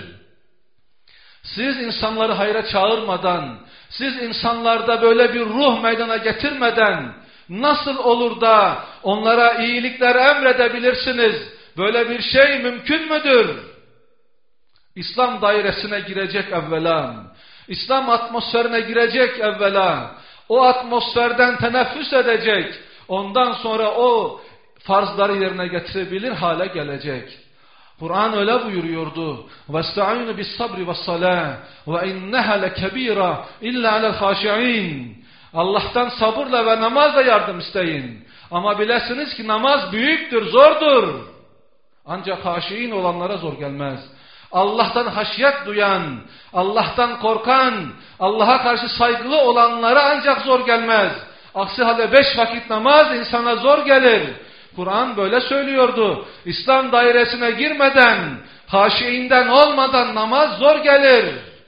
Siz insanları hayra çağırmadan, siz insanlarda böyle bir ruh meydana getirmeden nasıl olur da onlara iyilikler emredebilirsiniz? Böyle bir şey mümkün müdür? İslam dairesine girecek evvela, İslam atmosferine girecek evvela, o atmosferden teneffüs edecek, ondan sonra o farzları yerine getirebilir hale gelecek. Kur'an öyle buyuruyordu. وَاسْتَعِينُ بِالصَّبْرِ وَالصَّلَاةِ وَاِنَّهَا لَكَب۪يرًا اِلَّا عَلَى الْخَاشِعِينَ. Allah'tan sabırla ve namazla yardım isteyin. Ama bilesiniz ki namaz büyüktür, zordur. Ancak haşiin olanlara zor gelmez. Allah'tan haşyet duyan, Allah'tan korkan, Allah'a karşı saygılı olanlara ancak zor gelmez. Aksi halde 5 vakit namaz insana zor gelir. Kur'an böyle söylüyordu. İslam dairesine girmeden, haşiinden olmadan namaz zor gelir.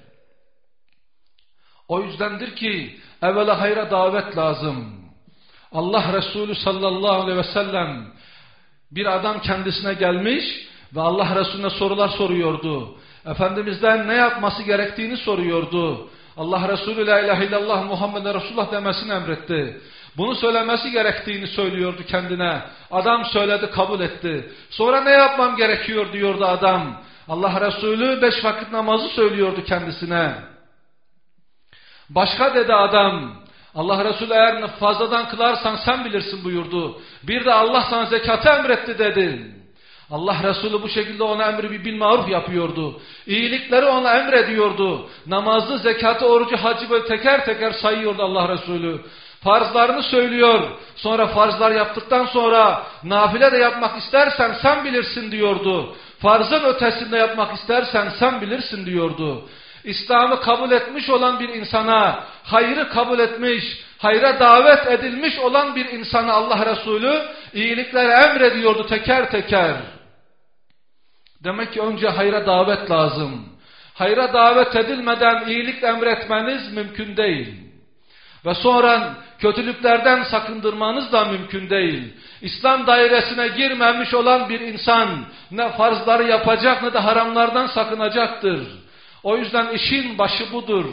O yüzdendir ki evvela hayra davet lazım. Allah Resulü sallallahu aleyhi ve sellem bir adam kendisine gelmiş ve Allah Resulüne sorular soruyordu. Efendimiz'den ne yapması gerektiğini soruyordu. Allah Resulü la ilahe illallah Muhammed Resulullah demesini emretti. Bunu söylemesi gerektiğini söylüyordu kendine. Adam söyledi, kabul etti. Sonra ne yapmam gerekiyor diyordu adam. Allah Resulü 5 vakit namazı söylüyordu kendisine. Başka dedi adam. Allah Resulü eğer fazladan kılarsan sen bilirsin buyurdu. Bir de Allah sana zekatı emretti dedi. Allah Resulü bu şekilde ona emri bil maruf yapıyordu. İyilikleri ona emrediyordu. Namazı, zekatı, orucu, hacı böyle teker teker sayıyordu Allah Resulü. Farzlarını söylüyor. Sonra farzlar yaptıktan sonra nafile de yapmak istersen sen bilirsin diyordu. farzın ötesinde yapmak istersen sen bilirsin diyordu. İslam'ı kabul etmiş olan bir insana, hayrı kabul etmiş, hayra davet edilmiş olan bir insana Allah Resulü iyilikleri emrediyordu teker teker. Demek ki önce hayra davet lazım. Hayra davet edilmeden iyilik emretmeniz mümkün değil. Ve sonra kötülüklerden sakındırmanız da mümkün değil. İslam dairesine girmemiş olan bir insan ne farzları yapacak ne de haramlardan sakınacaktır. O yüzden işin başı budur.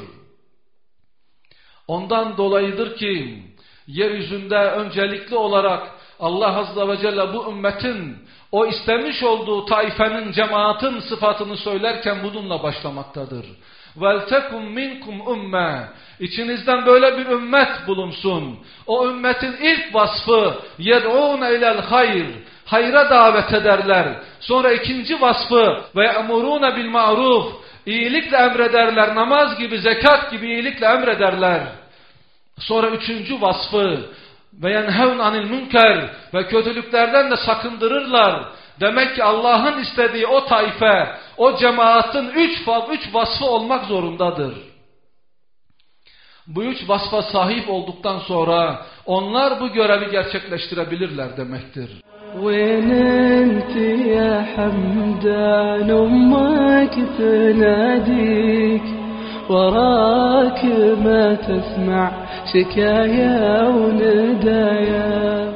Ondan dolayıdır ki yeryüzünde öncelikli olarak Allah Azze ve Celle bu ümmetin o istemiş olduğu taifenin, cemaatin sıfatını söylerken bununla başlamaktadır. وَلْتَكُمْ مِنْكُمْ اُمَّةً İçinizden böyle bir ümmet bulunsun. O ümmetin ilk vasfı يَدْعُونَ اِلَى الْخَيْرِ Hayra davet ederler. Sonra ikinci vasfı وَيَأْمُرُونَ بِالْمَعْرُوفِ İyilikle emrederler. Namaz gibi, zekat gibi iyilikle emrederler. Sonra üçüncü vasfı وَيَنْهَوْنَ عَنِ الْمُنْكَرِ Ve kötülüklerden de sakındırırlar. Demek ki Allah'ın istediği o taife, o cemaatin üç vasfı olmak zorundadır. Bu üç vasfa sahip olduktan sonra onlar bu görevi gerçekleştirebilirler demektir. وين انت يا حمدان امك تناديك وراك ما تسمع شكايا وندايا.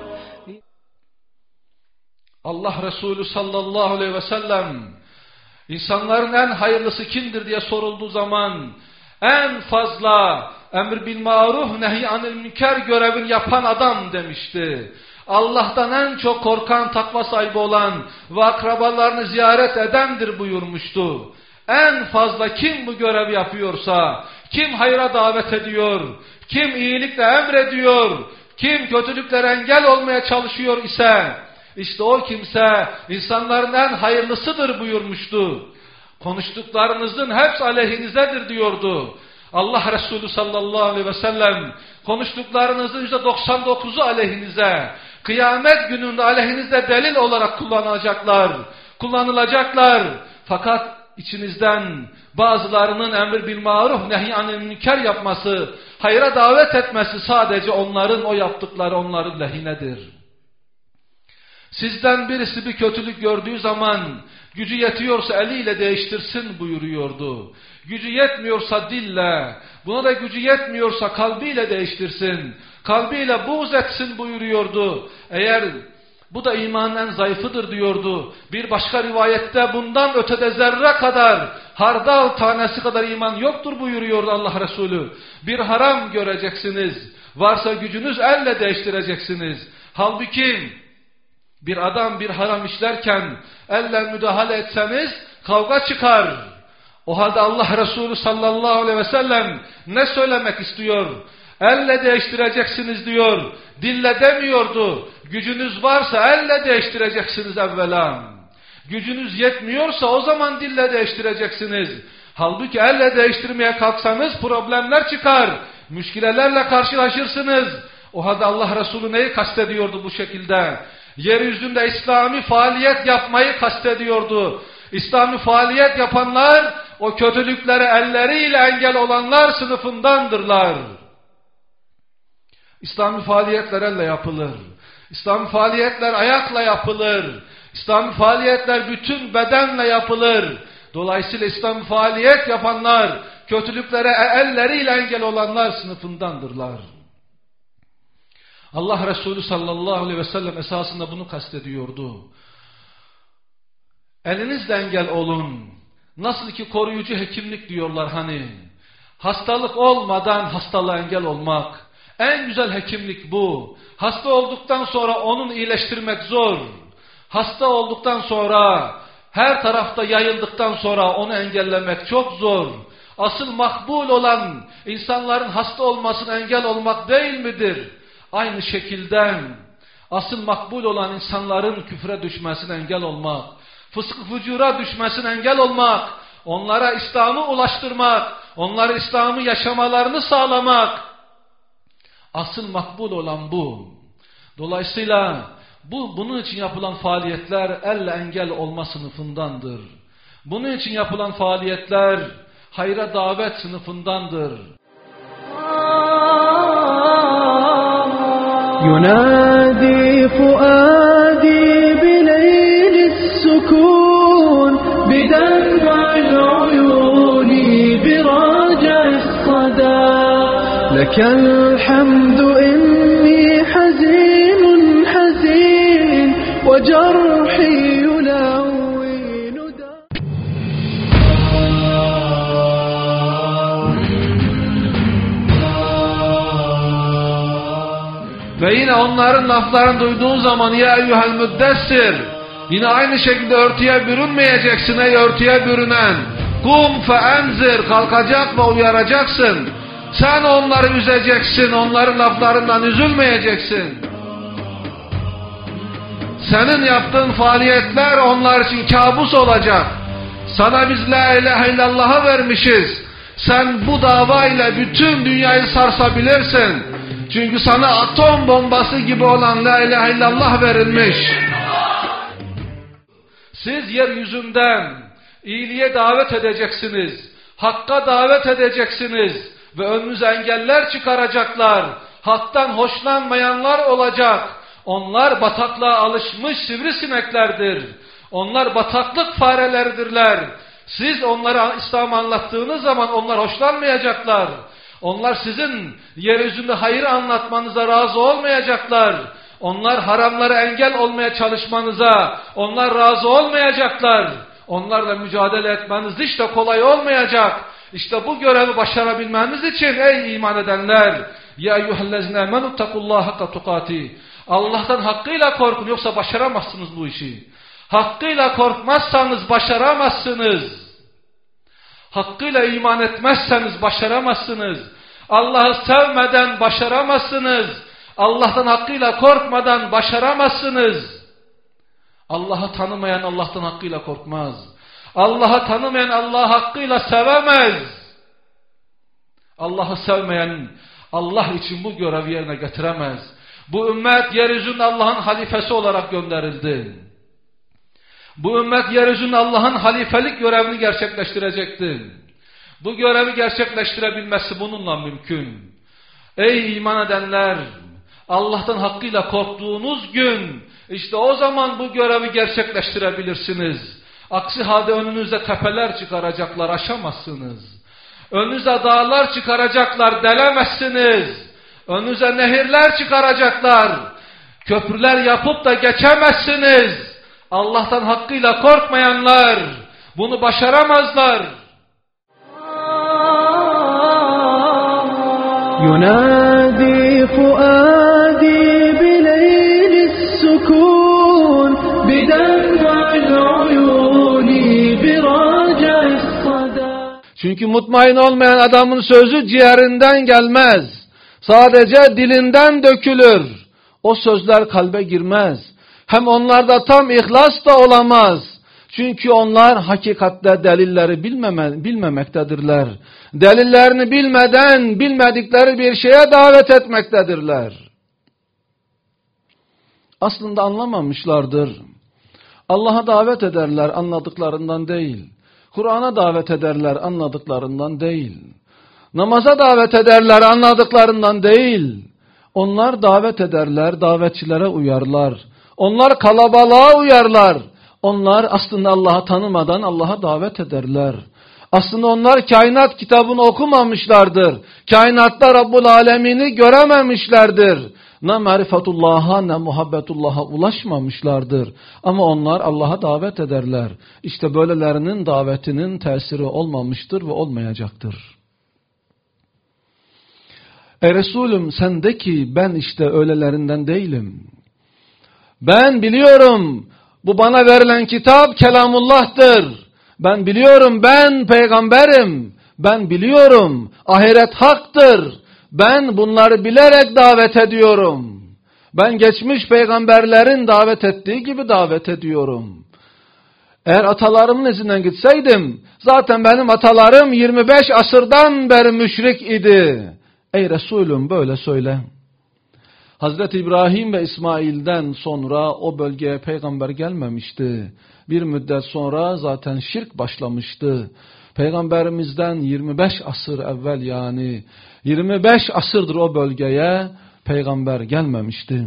Allah Resulü sallallahu aleyhi ve sellem insanların en hayırlısı kimdir diye sorulduğu zaman en fazla emr bil maruf nehy anil münker görevini yapan adam demişti. Allah'tan en çok korkan, takva sahibi olan ve akrabalarını ziyaret edendir buyurmuştu. En fazla kim bu görevi yapıyorsa, kim hayra davet ediyor, kim iyilikle emrediyor, kim kötülüklere engel olmaya çalışıyor ise, işte o kimse insanların en hayırlısıdır buyurmuştu. Konuştuklarınızın hepsi aleyhinizedir diyordu. Allah Resulü sallallahu aleyhi ve sellem konuştuklarınızın %99'u aleyhinize, kıyamet gününde aleyhinizde delil olarak kullanılacaklar. Fakat içinizden bazılarının emir bil maruf nehy anil münker yapması, hayra davet etmesi sadece onların o yaptıkları onların lehinedir. Sizden birisi bir kötülük gördüğü zaman gücü yetiyorsa eliyle değiştirsin buyuruyordu. Gücü yetmiyorsa dille, buna da gücü yetmiyorsa kalbiyle değiştirsin. Kalbiyle buğz etsin buyuruyordu. Eğer bu da imanın en zayıfıdır diyordu. Bir başka rivayette bundan ötede zerre kadar, hardal tanesi kadar iman yoktur buyuruyordu Allah Resulü. Bir haram göreceksiniz. Varsa gücünüz elle değiştireceksiniz. Halbuki bir adam bir haram işlerken elle müdahale etseniz kavga çıkar. O halde Allah Resulü sallallahu aleyhi ve sellem ne söylemek istiyor? Elle değiştireceksiniz diyor. Dille demiyordu. Gücünüz varsa elle değiştireceksiniz evvela. Gücünüz yetmiyorsa o zaman dille değiştireceksiniz. Halbuki elle değiştirmeye kalksanız problemler çıkar. Müşkilelerle karşılaşırsınız. O halde Allah Resulü neyi kastediyordu bu şekilde? Yeryüzünde İslami faaliyet yapmayı kastediyordu. İslami faaliyet yapanlar o kötülüklere elleriyle engel olanlar sınıfındandırlar. İslami faaliyetler elle yapılır. İslami faaliyetler ayakla yapılır. İslami faaliyetler bütün bedenle yapılır. Dolayısıyla İslami faaliyet yapanlar kötülüklere elleriyle engel olanlar sınıfındandırlar. Allah Resulü sallallahu aleyhi ve sellem esasında bunu kastediyordu. Elinizle engel olun. Nasıl ki koruyucu hekimlik diyorlar hani. Hastalık olmadan hastalığa engel olmak. En güzel hekimlik bu. Hasta olduktan sonra onun iyileştirmek zor. Hasta olduktan sonra, her tarafta yayıldıktan sonra onu engellemek çok zor. Asıl makbul olan insanların hasta olmasına engel olmak değil midir? Aynı şekilde asıl makbul olan insanların küfre düşmesine engel olmak, fıskı fücura düşmesine engel olmak, onlara İslam'ı ulaştırmak, onlara İslam'ı yaşamalarını sağlamak. Asıl makbul olan bu. Dolayısıyla bunun için yapılan faaliyetler elle engel olma sınıfındandır. Bunun için yapılan faaliyetler hayra davet sınıfındandır. ينادي فؤادي بليل السكون بدمع العيون براجع الصدى لك الحمد إني حزين حزين وجرحي يلون دمع. Ve yine onların laflarını duyduğun zaman ya eyyuhel müddessir, yine aynı şekilde örtüye bürünmeyeceksin ey örtüye bürünen. Kum fe enzir, kalkacak ve uyaracaksın. Sen onları üzeceksin, onların laflarından üzülmeyeceksin. Senin yaptığın faaliyetler onlar için kabus olacak. Sana biz la ilahe illallah'ı vermişiz. Sen bu davayla bütün dünyayı sarsabilirsin. Çünkü sana atom bombası gibi olan la ilahe illallah verilmiş. Siz yeryüzünden iyiliğe davet edeceksiniz. Hakka davet edeceksiniz. Ve önünüze engeller çıkaracaklar. Haktan hoşlanmayanlar olacak. Onlar bataklığa alışmış sivrisineklerdir. Onlar bataklık fareleridirler. Siz onlara İslam'ı anlattığınız zaman onlar hoşlanmayacaklar. Onlar sizin yeryüzünde hayır anlatmanıza razı olmayacaklar. Onlar haramlara engel olmaya çalışmanıza, onlar razı olmayacaklar. Onlarla mücadele etmeniz hiç de kolay olmayacak. İşte bu görevi başarabilmeniz için ey iman edenler, ya eyyühellezine amenuttakullaha hakka tukati. Allah'tan hakkıyla korkun, yoksa başaramazsınız bu işi. Hakkıyla korkmazsanız başaramazsınız. Hakkıyla iman etmezseniz başaramazsınız. Allah'ı sevmeden başaramazsınız. Allah'tan hakkıyla korkmadan başaramazsınız. Allah'ı tanımayan Allah'tan hakkıyla korkmaz. Allah'ı tanımayan Allah'ı hakkıyla sevemez. Allah'ı sevmeyen Allah için bu görevi yerine getiremez. Bu ümmet yeryüzünde Allah'ın halifesi olarak gönderildi. Bu ümmet yeryüzünde Allah'ın halifelik görevini gerçekleştirecektir. Bu görevi gerçekleştirebilmesi bununla mümkün. Ey iman edenler! Allah'tan hakkıyla korktuğunuz gün, işte o zaman bu görevi gerçekleştirebilirsiniz. Aksi halde önünüze tepeler çıkaracaklar, aşamazsınız. Önünüze dağlar çıkaracaklar, delemezsiniz. Önünüze nehirler çıkaracaklar, köprüler yapıp da geçemezsiniz. Allah'tan hakkıyla korkmayanlar bunu başaramazlar. ينادي فؤادي بليل السكون بدمع العيون براجع الصدى. Çünkü mutmain olmayan adamın sözü ciğerinden gelmez. Sadece dilinden dökülür. O sözler kalbe girmez. Hem onlarda tam ihlas da olamaz. Çünkü onlar hakikatte delilleri bilmemektedirler. Delillerini bilmeden bilmedikleri bir şeye davet etmektedirler. Aslında anlamamışlardır. Allah'a davet ederler anladıklarından değil. Kur'an'a davet ederler anladıklarından değil. Namaza davet ederler anladıklarından değil. Onlar davet ederler, davetçilere uyarlar. Onlar kalabalığa uyarlar. Onlar aslında Allah'ı tanımadan Allah'a davet ederler. Aslında onlar kainat kitabını okumamışlardır. Kainatta Rabbul Alemin'i görememişlerdir. Ne marifetullah'a ne muhabbetullah'a ulaşmamışlardır. Ama onlar Allah'a davet ederler. İşte böylelerinin davetinin tesiri olmamıştır ve olmayacaktır. Ey Resulüm sen de ki ben işte öylelerinden değilim. Ben biliyorum bu bana verilen kitap kelamullah'tır. Ben biliyorum ben peygamberim. Ben biliyorum ahiret haktır. Ben bunları bilerek davet ediyorum. Ben geçmiş peygamberlerin davet ettiği gibi davet ediyorum. Eğer atalarımın izinden gitseydim, zaten benim atalarım 25 asırdan beri müşrik idi. Ey Resulüm böyle söyle. Hazreti İbrahim ve İsmail'den sonra o bölgeye peygamber gelmemişti. Bir müddet sonra zaten şirk başlamıştı. Peygamberimizden 25 asır evvel, yani 25 asırdır o bölgeye peygamber gelmemişti.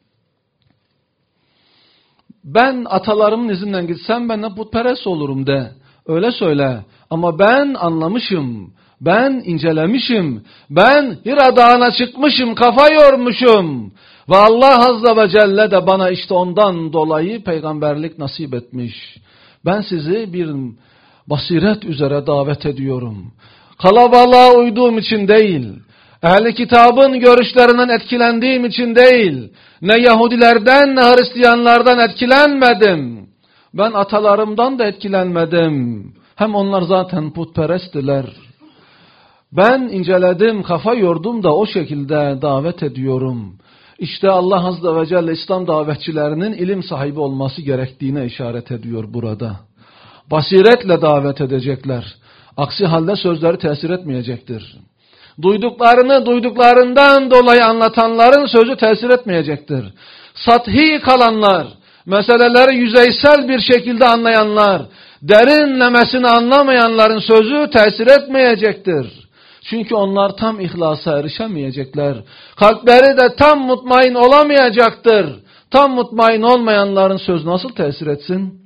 Ben atalarımın izinden gitsem ben de putperest olurum de. Öyle söyle. Ama ben anlamışım. Ben incelemişim. Ben Hira Dağı'na çıkmışım. Kafa yormuşum. Ve Allah Azze ve Celle de bana işte ondan dolayı peygamberlik nasip etmiş. Ben sizi bir basiret üzere davet ediyorum. Kalabalığa uyduğum için değil. Ehl-i kitabın görüşlerinden etkilendiğim için değil. Ne Yahudilerden ne Hristiyanlardan etkilenmedim. Ben atalarımdan da etkilenmedim. Hem onlar zaten putperesttiler. Ben inceledim, kafa yordum da o şekilde davet ediyorum. İşte Allah Azze ve Celle İslam davetçilerinin ilim sahibi olması gerektiğine işaret ediyor burada. Basiretle davet edecekler. Aksi halde sözleri tesir etmeyecektir. Duyduklarından dolayı anlatanların sözü tesir etmeyecektir. Sathi kalanlar, meseleleri yüzeysel bir şekilde anlayanlar, derinlemesine anlamayanların sözü tesir etmeyecektir. Çünkü onlar tam ihlasa erişemeyecekler. Kalpleri de tam mutmain olamayacaktır. Tam mutmain olmayanların sözü nasıl tesir etsin?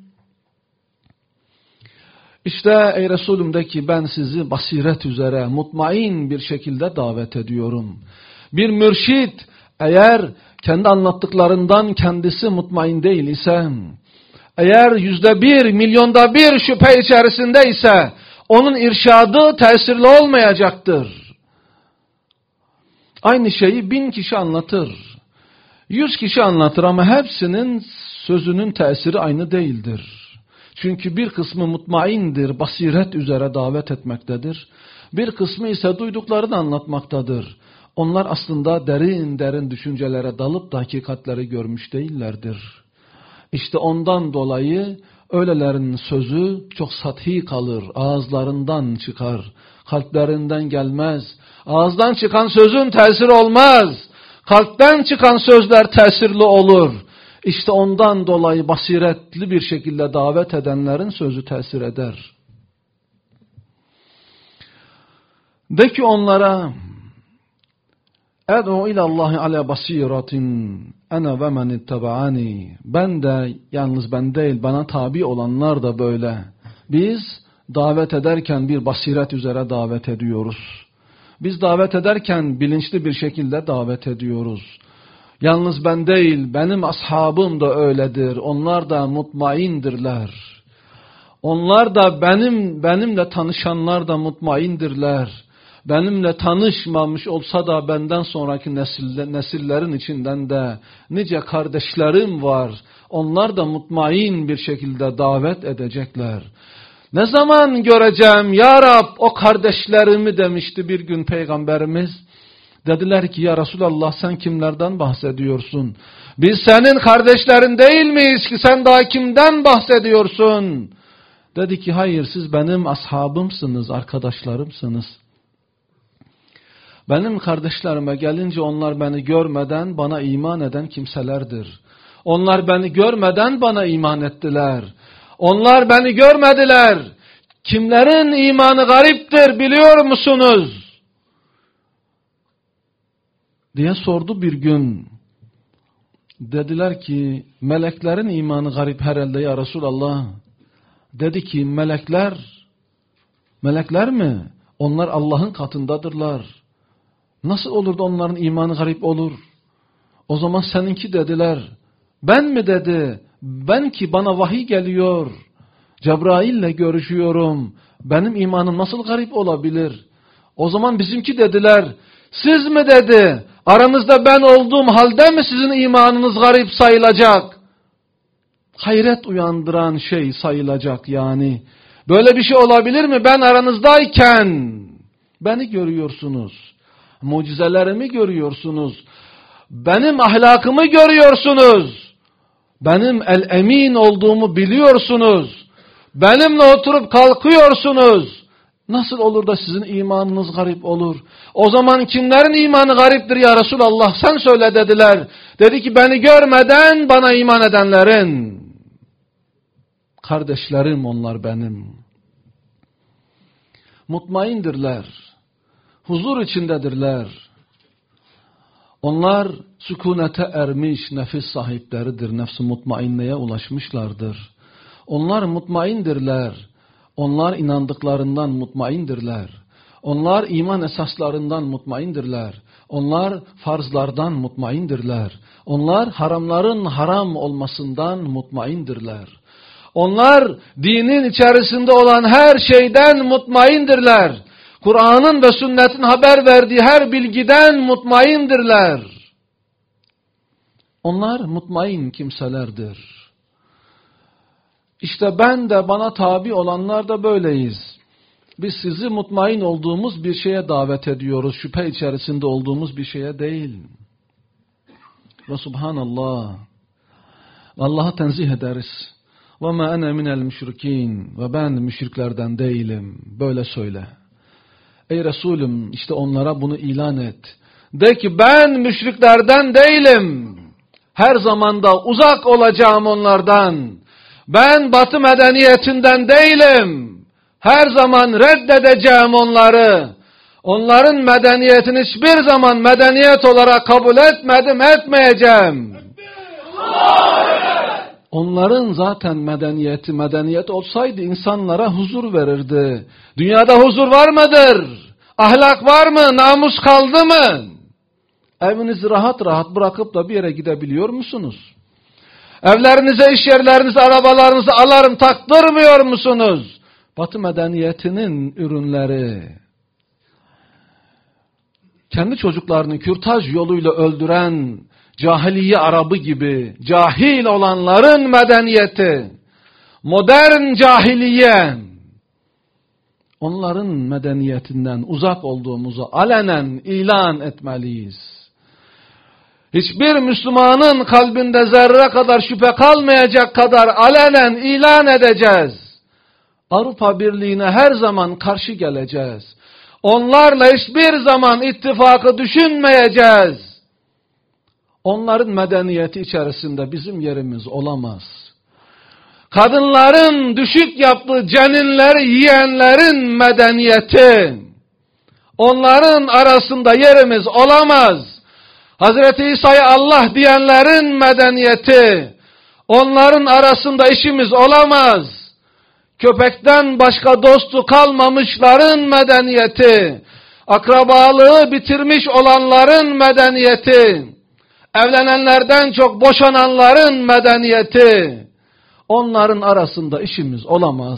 İşte ey Resulüm de ki ben sizi basiret üzere mutmain bir şekilde davet ediyorum. Bir mürşit eğer kendi anlattıklarından kendisi mutmain değil ise, eğer 1/1, milyonda bir şüphe içerisinde ise onun irşadı tesirli olmayacaktır. Aynı şeyi 1000 kişi anlatır. 100 kişi anlatır ama hepsinin sözünün tesiri aynı değildir. Çünkü bir kısmı mutmaindir, basiret üzere davet etmektedir. Bir kısmı ise duyduklarını anlatmaktadır. Onlar aslında derin derin düşüncelere dalıp da hakikatleri görmüş değillerdir. İşte ondan dolayı öylelerin sözü çok sathi kalır, ağızlarından çıkar, kalplerinden gelmez. Ağızdan çıkan sözün tesiri olmaz, kalpten çıkan sözler tesirli olur. İşte ondan dolayı basiretli bir şekilde davet edenlerin sözü tesir eder. De ki onlara, Ed'u ilallahi ala basiratin ana ve men ittaba'ani. Ben de, yalnız ben değil, bana tabi olanlar da böyle. Biz davet ederken bir basiret üzere davet ediyoruz. Biz davet ederken bilinçli bir şekilde davet ediyoruz. Yalnız ben değil, benim ashabım da öyledir. Onlar da mutmaindirler. Onlar da benimle tanışanlar da mutmaindirler. Benimle tanışmamış olsa da benden sonraki nesillerin içinden de nice kardeşlerim var. Onlar da mutmain bir şekilde davet edecekler. Ne zaman göreceğim ya Rab o kardeşlerimi demişti bir gün Peygamberimiz. Dediler ki ya Resulallah sen kimlerden bahsediyorsun? Biz senin kardeşlerin değil miyiz ki sen daha kimden bahsediyorsun? Dedi ki hayır siz benim ashabımsınız, arkadaşlarımsınız. Benim kardeşlerime gelince onlar beni görmeden bana iman eden kimselerdir. Onlar beni görmeden bana iman ettiler. Onlar beni görmediler. Kimlerin imanı gariptir biliyor musunuz? Diye sordu bir gün. Dediler ki meleklerin imanı garip herhalde ya Resulallah. Dedi ki melekler mi? Onlar Allah'ın katındadırlar. Nasıl olur da onların imanı garip olur? O zaman seninki dediler. Ben mi dedi? Ben ki bana vahiy geliyor. Cebrail'le görüşüyorum. Benim imanım nasıl garip olabilir? O zaman bizimki dediler. Siz mi dedi? Aranızda ben olduğum halde mi sizin imanınız garip sayılacak? Hayret uyandıran şey sayılacak yani. Böyle bir şey olabilir mi? Ben aranızdayken beni görüyorsunuz. Mucizelerimi görüyorsunuz. Benim ahlakımı görüyorsunuz. Benim el-emin olduğumu biliyorsunuz. Benimle oturup kalkıyorsunuz. Nasıl olur da sizin imanınız garip olur? O zaman kimlerin imanı gariptir ya Resulallah? Sen söyle dediler. Dedi ki beni görmeden bana iman edenlerin. Kardeşlerim onlar benim. Mutmaindirler. Huzur içindedirler. Onlar sükunete ermiş nefis sahipleridir. Nefs-i mutmainneye ulaşmışlardır. Onlar mutmaindirler. Onlar inandıklarından mutmaindirler. Onlar iman esaslarından mutmaindirler. Onlar farzlardan mutmaindirler. Onlar haramların haram olmasından mutmaindirler. Onlar dinin içerisinde olan her şeyden mutmaindirler. Kur'an'ın ve sünnetin haber verdiği her bilgiden mutmaindirler. Onlar mutmain kimselerdir. İşte ben de bana tabi olanlar da böyleyiz. Biz sizi mutmain olduğumuz bir şeye davet ediyoruz. Şüphe içerisinde olduğumuz bir şeye değil. Ve subhanallah. Allah'a tenzih ederiz. وَمَا أَنَا مِنَ الْمُشْرِكِينَ Ve ben müşriklerden değilim. Böyle söyle. Ey Resulüm işte onlara bunu ilan et. De ki ben müşriklerden değilim. Her zamanda uzak olacağım onlardan. Ben Batı medeniyetinden değilim. Her zaman reddedeceğim onları. Onların medeniyetini hiçbir zaman medeniyet olarak kabul etmedim, etmeyeceğim. Onların zaten medeniyet olsaydı insanlara huzur verirdi. Dünyada huzur var mıdır? Ahlak var mı? Namus kaldı mı? Evinizi rahat rahat bırakıp da bir yere gidebiliyor musunuz? Evlerinize, iş yerlerinize, arabalarınızı alarm taktırmıyor musunuz? Batı medeniyetinin ürünleri. Kendi çocuklarını kürtaj yoluyla öldüren cahiliye Arabı gibi cahil olanların medeniyeti, modern cahiliye, onların medeniyetinden uzak olduğumuzu alenen ilan etmeliyiz. Hiçbir Müslümanın kalbinde zerre kadar şüphe kalmayacak kadar alenen ilan edeceğiz. Avrupa Birliği'ne her zaman karşı geleceğiz. Onlarla hiçbir zaman ittifakı düşünmeyeceğiz. Onların medeniyeti içerisinde bizim yerimiz olamaz. Kadınların düşük yaptığı ceninleri yiyenlerin medeniyeti, onların arasında yerimiz olamaz. Hazreti İsa'ya Allah diyenlerin medeniyeti, onların arasında işimiz olamaz. Köpekten başka dostu kalmamışların medeniyeti, akrabalığı bitirmiş olanların medeniyeti, evlenenlerden çok boşananların medeniyeti, onların arasında işimiz olamaz.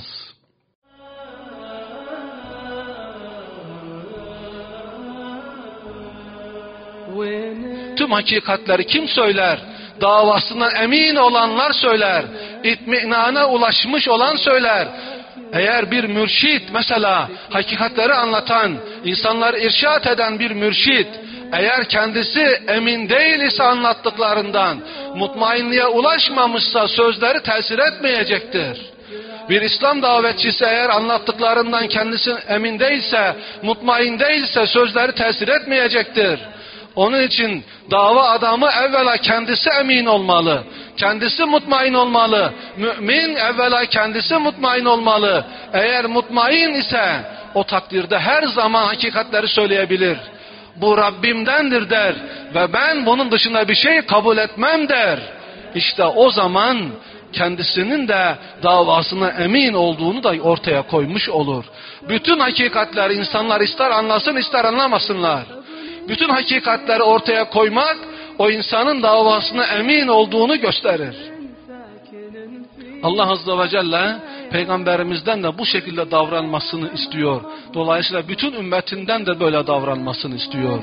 Tüm hakikatleri kim söyler? Davasından emin olanlar söyler. İtminana ulaşmış olan söyler. Eğer bir mürşit mesela hakikatleri anlatan, insanları irşat eden bir mürşit, eğer kendisi emin değil ise anlattıklarından, mutmainliğe ulaşmamışsa sözleri tesir etmeyecektir. Bir İslam davetçisi eğer anlattıklarından kendisi emin değilse, mutmain değilse sözleri tesir etmeyecektir. Onun için dava adamı evvela kendisi emin olmalı. Kendisi mutmain olmalı. Mümin evvela kendisi mutmain olmalı. Eğer mutmain ise o takdirde her zaman hakikatleri söyleyebilir. Bu Rabbimdendir der ve ben bunun dışında bir şey kabul etmem der. İşte o zaman kendisinin de davasına emin olduğunu da ortaya koymuş olur. Bütün hakikatleri insanlar ister anlasın ister anlamasınlar. Bütün hakikatleri ortaya koymak o insanın davasına emin olduğunu gösterir. Allah Azze ve Celle Peygamberimizden de bu şekilde davranmasını istiyor. Dolayısıyla bütün ümmetinden de böyle davranmasını istiyor.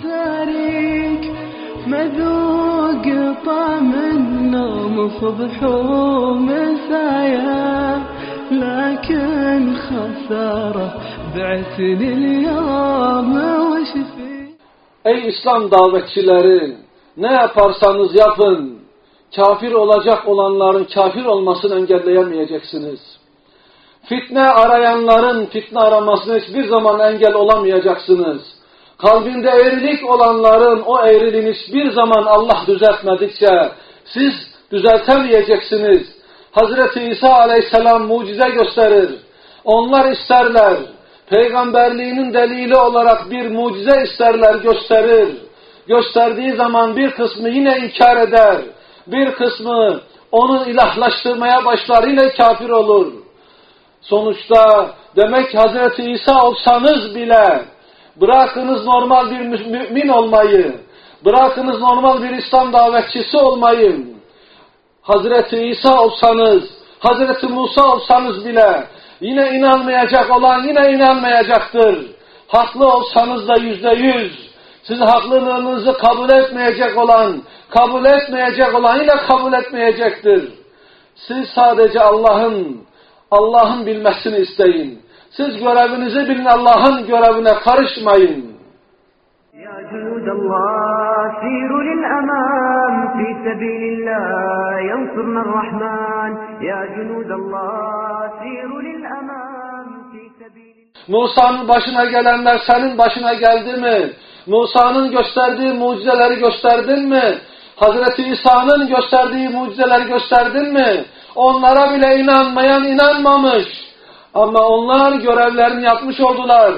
Ey İslam davetçileri, ne yaparsanız yapın, kafir olacak olanların kafir olmasını engelleyemeyeceksiniz. Fitne arayanların fitne aramasına hiçbir zaman engel olamayacaksınız. Kalbinde eğrilik olanların o eğriliğini hiçbir zaman Allah düzeltmedikçe siz düzeltemeyeceksiniz. Hazreti İsa aleyhisselam mucize gösterir. Onlar isterler. Peygamberliğinin delili olarak bir mucize isterler, gösterir. Gösterdiği zaman bir kısmı yine inkar eder. Bir kısmı onu ilahlaştırmaya başlar, yine kafir olur. Sonuçta demek ki Hazreti İsa olsanız bile, bırakınız normal bir mümin olmayı, bırakınız normal bir İslam davetçisi olmayı, Hazreti İsa olsanız, Hazreti Musa olsanız bile, yine inanmayacak olan yine inanmayacaktır. Haklı olsanız da %100, sizin haklılığınızı kabul etmeyecek olan yine kabul etmeyecektir. Siz sadece Allah'ın bilmesini isteyin. Siz görevinizi bilin, Allah'ın görevine karışmayın. يا جنود الله سيروا للأمام في سبيل الله ينصرنا الرحمن يا جنود الله سيروا للأمام في سبيل الله. Musa'nın başına gelenler senin başına geldi mi? Musa'nın gösterdiği mucizeleri gösterdin mi? Hazreti İsa'nın gösterdiği mucizeleri gösterdin mi? Onlara bile inanmayan inanmamış. Ama onlar görevlerini yapmış oldular.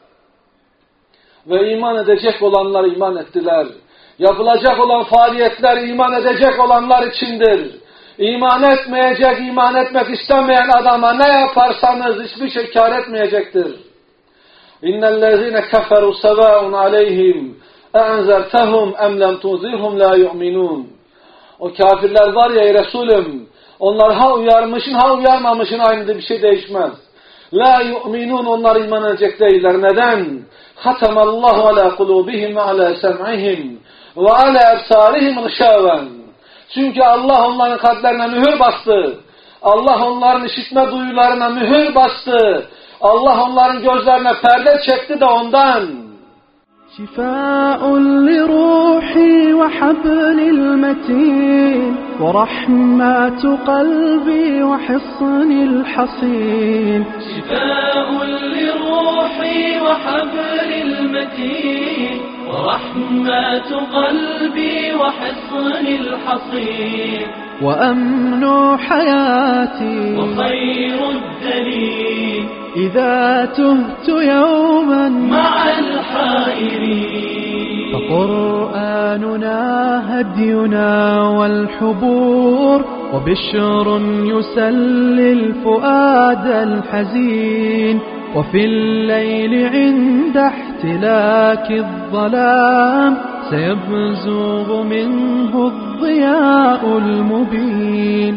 Ve iman edecek olanlar iman ettiler. Yapılacak olan faaliyetler iman edecek olanlar içindir. İman etmek istemeyen adama ne yaparsanız hiçbir şey kâr etmeyecektir. İnnellezîne keferû sevâun aleyhim e'enzertehum em lem tunzirhum la yu'minûn. O kafirler var ya ey Resulüm, onlar ha uyarmışın ha uyarmamışın aynı bir şey değişmez. La yu'minûn, onlar iman edecek değiller. Neden? Hatamallahu ala kulubihim ve ala sem'ihim ve ala ebsarihim gışâven. Çünkü Allah onların kalplerine mühür bastı. Allah onların işitme duyularına mühür bastı. Allah onların gözlerine perde çekti de ondan. شفاء لروحي وحبل المتين ورحمة قلبي وحصن الحصين شفاء لروحي وحبل المتين ورحمة قلبي وحصن الحصين وأمن حياتي وخير الدليل إذا تهت يوما مع الحائرين فقرآننا هدينا والحبور وبشر يسلي الفؤاد الحزين وفي الليل عند احتلاك الظلام سيبزغ منه الضياء المبين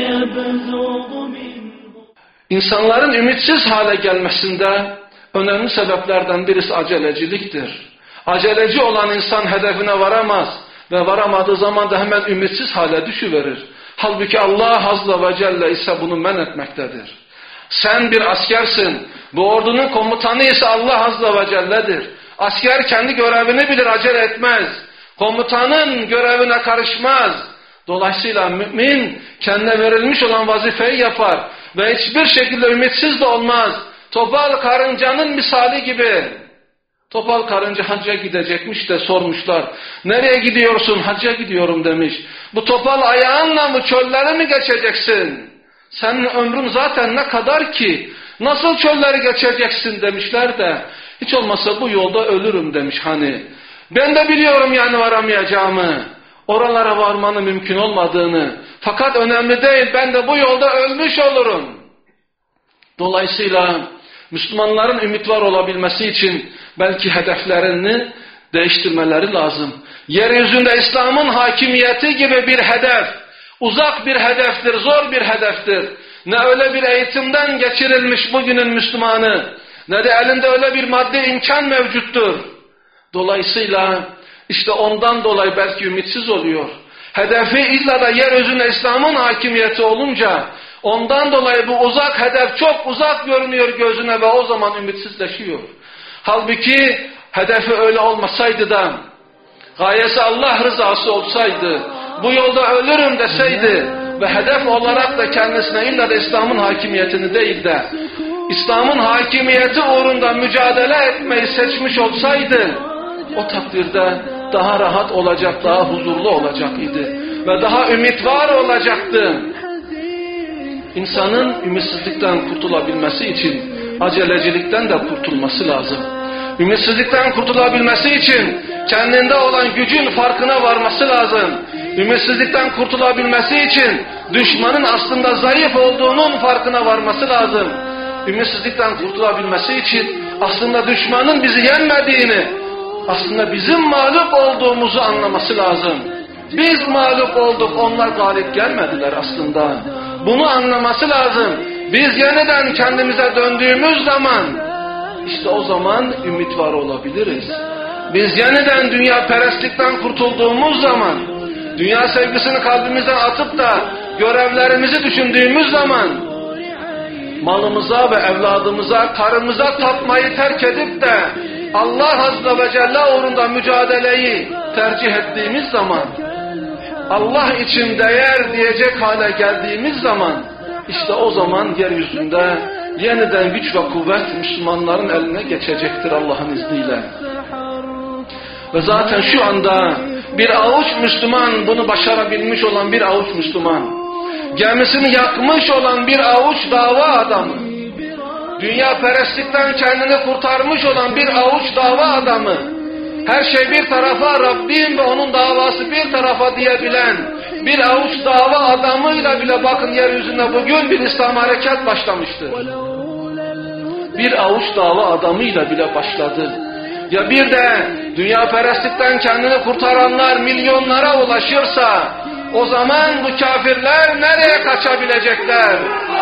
İnsanların ümitsiz hale gelmesinde önemli sebeplerden birisi aceleciliktir. Aceleci olan insan hedefine varamaz ve varamadığı zaman da hemen ümitsiz hale düşüverir. Halbuki Allah Azze ve Celle ise bunu men etmektedir. Sen bir askersin, bu ordunun komutanı ise Allah Azze ve Celle'dir. Asker kendi görevini bilir, acele etmez. Komutanın görevine karışmaz. Dolayısıyla mümin kendine verilmiş olan vazifeyi yapar ve hiçbir şekilde ümitsiz de olmaz. Topal karıncanın misali gibi. Topal karınca hacca gidecekmiş de sormuşlar. Nereye gidiyorsun? Hacca gidiyorum demiş. Bu topal ayağınla mı çölleri mi geçeceksin? Senin ömrün zaten ne kadar ki? Nasıl çölleri geçeceksin demişler de. Hiç olmazsa bu yolda ölürüm demiş hani. Ben de biliyorum yani varamayacağımı. Oralara varmanın mümkün olmadığını. Fakat önemli değil, ben de bu yolda ölmüş olurum. Dolayısıyla Müslümanların ümit var olabilmesi için belki hedeflerini değiştirmeleri lazım. Yeryüzünde İslam'ın hakimiyeti gibi bir hedef, uzak bir hedeftir, zor bir hedeftir. Ne öyle bir eğitimden geçirilmiş bugünün Müslümanı, ne de elinde öyle bir maddi imkan mevcuttur. Dolayısıyla işte ondan dolayı belki ümitsiz oluyor. Hedefi illa da yeryüzünde İslam'ın hakimiyeti olunca ondan dolayı bu uzak hedef çok uzak görünüyor gözüne ve o zaman ümitsizleşiyor. Halbuki hedefi öyle olmasaydı da gayesi Allah rızası olsaydı, bu yolda ölürüm deseydi ve hedef olarak da kendisine illa da İslam'ın hakimiyetini değil de İslam'ın hakimiyeti uğrunda mücadele etmeyi seçmiş olsaydı, o takdirde daha rahat olacak, daha huzurlu olacak idi ve daha ümit var olacaktı. İnsanın ümitsizlikten kurtulabilmesi için acelecilikten de kurtulması lazım. Ümitsizlikten kurtulabilmesi için kendinde olan gücün farkına varması lazım. Ümitsizlikten kurtulabilmesi için düşmanın aslında zayıf olduğunun farkına varması lazım. Ümitsizlikten kurtulabilmesi için aslında düşmanın bizi yenmediğini, aslında bizim mağlup olduğumuzu anlaması lazım. Biz mağlup olduk, onlar galip gelmediler aslında. Bunu anlaması lazım. Biz yeniden kendimize döndüğümüz zaman, işte o zaman ümit var olabiliriz. Biz yeniden dünya perestlikten kurtulduğumuz zaman, dünya sevgisini kalbimizden atıp da görevlerimizi düşündüğümüz zaman, malımıza ve evladımıza, karımıza tapmayı terk edip de Allah Azze ve Celle uğrunda mücadeleyi tercih ettiğimiz zaman, Allah için değer diyecek hale geldiğimiz zaman, işte o zaman yeryüzünde yeniden güç ve kuvvet Müslümanların eline geçecektir Allah'ın izniyle. Ve zaten şu anda bir avuç Müslüman, bunu başarabilmiş olan bir avuç Müslüman, gemisini yakmış olan bir avuç dava adamı, dünya perestlikten kendini kurtarmış olan bir avuç dava adamı, her şey bir tarafa, Rabbim ve onun davası bir tarafa diyebilen bir avuç dava adamıyla bile bakın yeryüzünde bugün bir İslam harekat başlamıştır. Bir avuç dava adamıyla bile başladı. Ya bir de dünya perestlikten kendini kurtaranlar milyonlara ulaşırsa, o zaman bu kafirler nereye kaçabilecekler?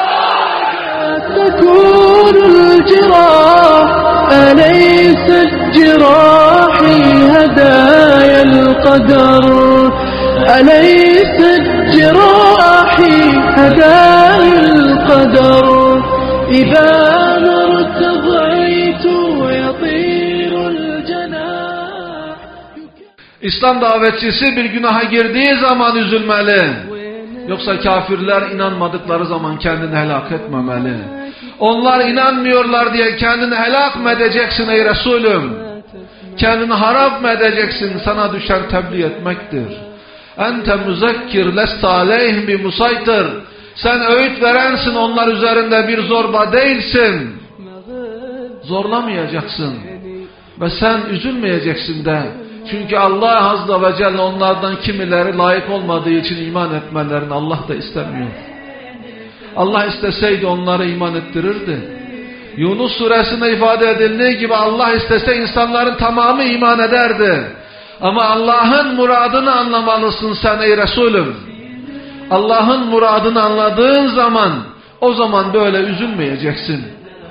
تكون الجراح أليس الجراح هدايا القدر أليس الجراح هدايا القدر إذا ما ارتضيت يطير الجناح. İslam davetçisi bir günaha girdiği zaman üzülmeli. Yoksa kafirler inanmadıkları zaman kendini helak etmemeli. Onlar inanmıyorlar diye kendini helak mı edeceksin ey Resulüm? Kendini harap mı edeceksin? Sana düşen tebliğ etmektir. Ente müzekkir leste aleyhim bi musaytir. Sen öğüt verensin, onlar üzerinde bir zorba değilsin. Zorlamayacaksın. Ve sen üzülmeyeceksin de. Çünkü Allah Azze ve Celle onlardan kimileri layık olmadığı için iman etmelerini Allah da istemiyor. Allah isteseydi onları iman ettirirdi. Yunus suresinde ifade edildiği gibi Allah istese insanların tamamı iman ederdi. Ama Allah'ın muradını anlamalısın sen ey Resulüm. Allah'ın muradını anladığın zaman, o zaman böyle üzülmeyeceksin.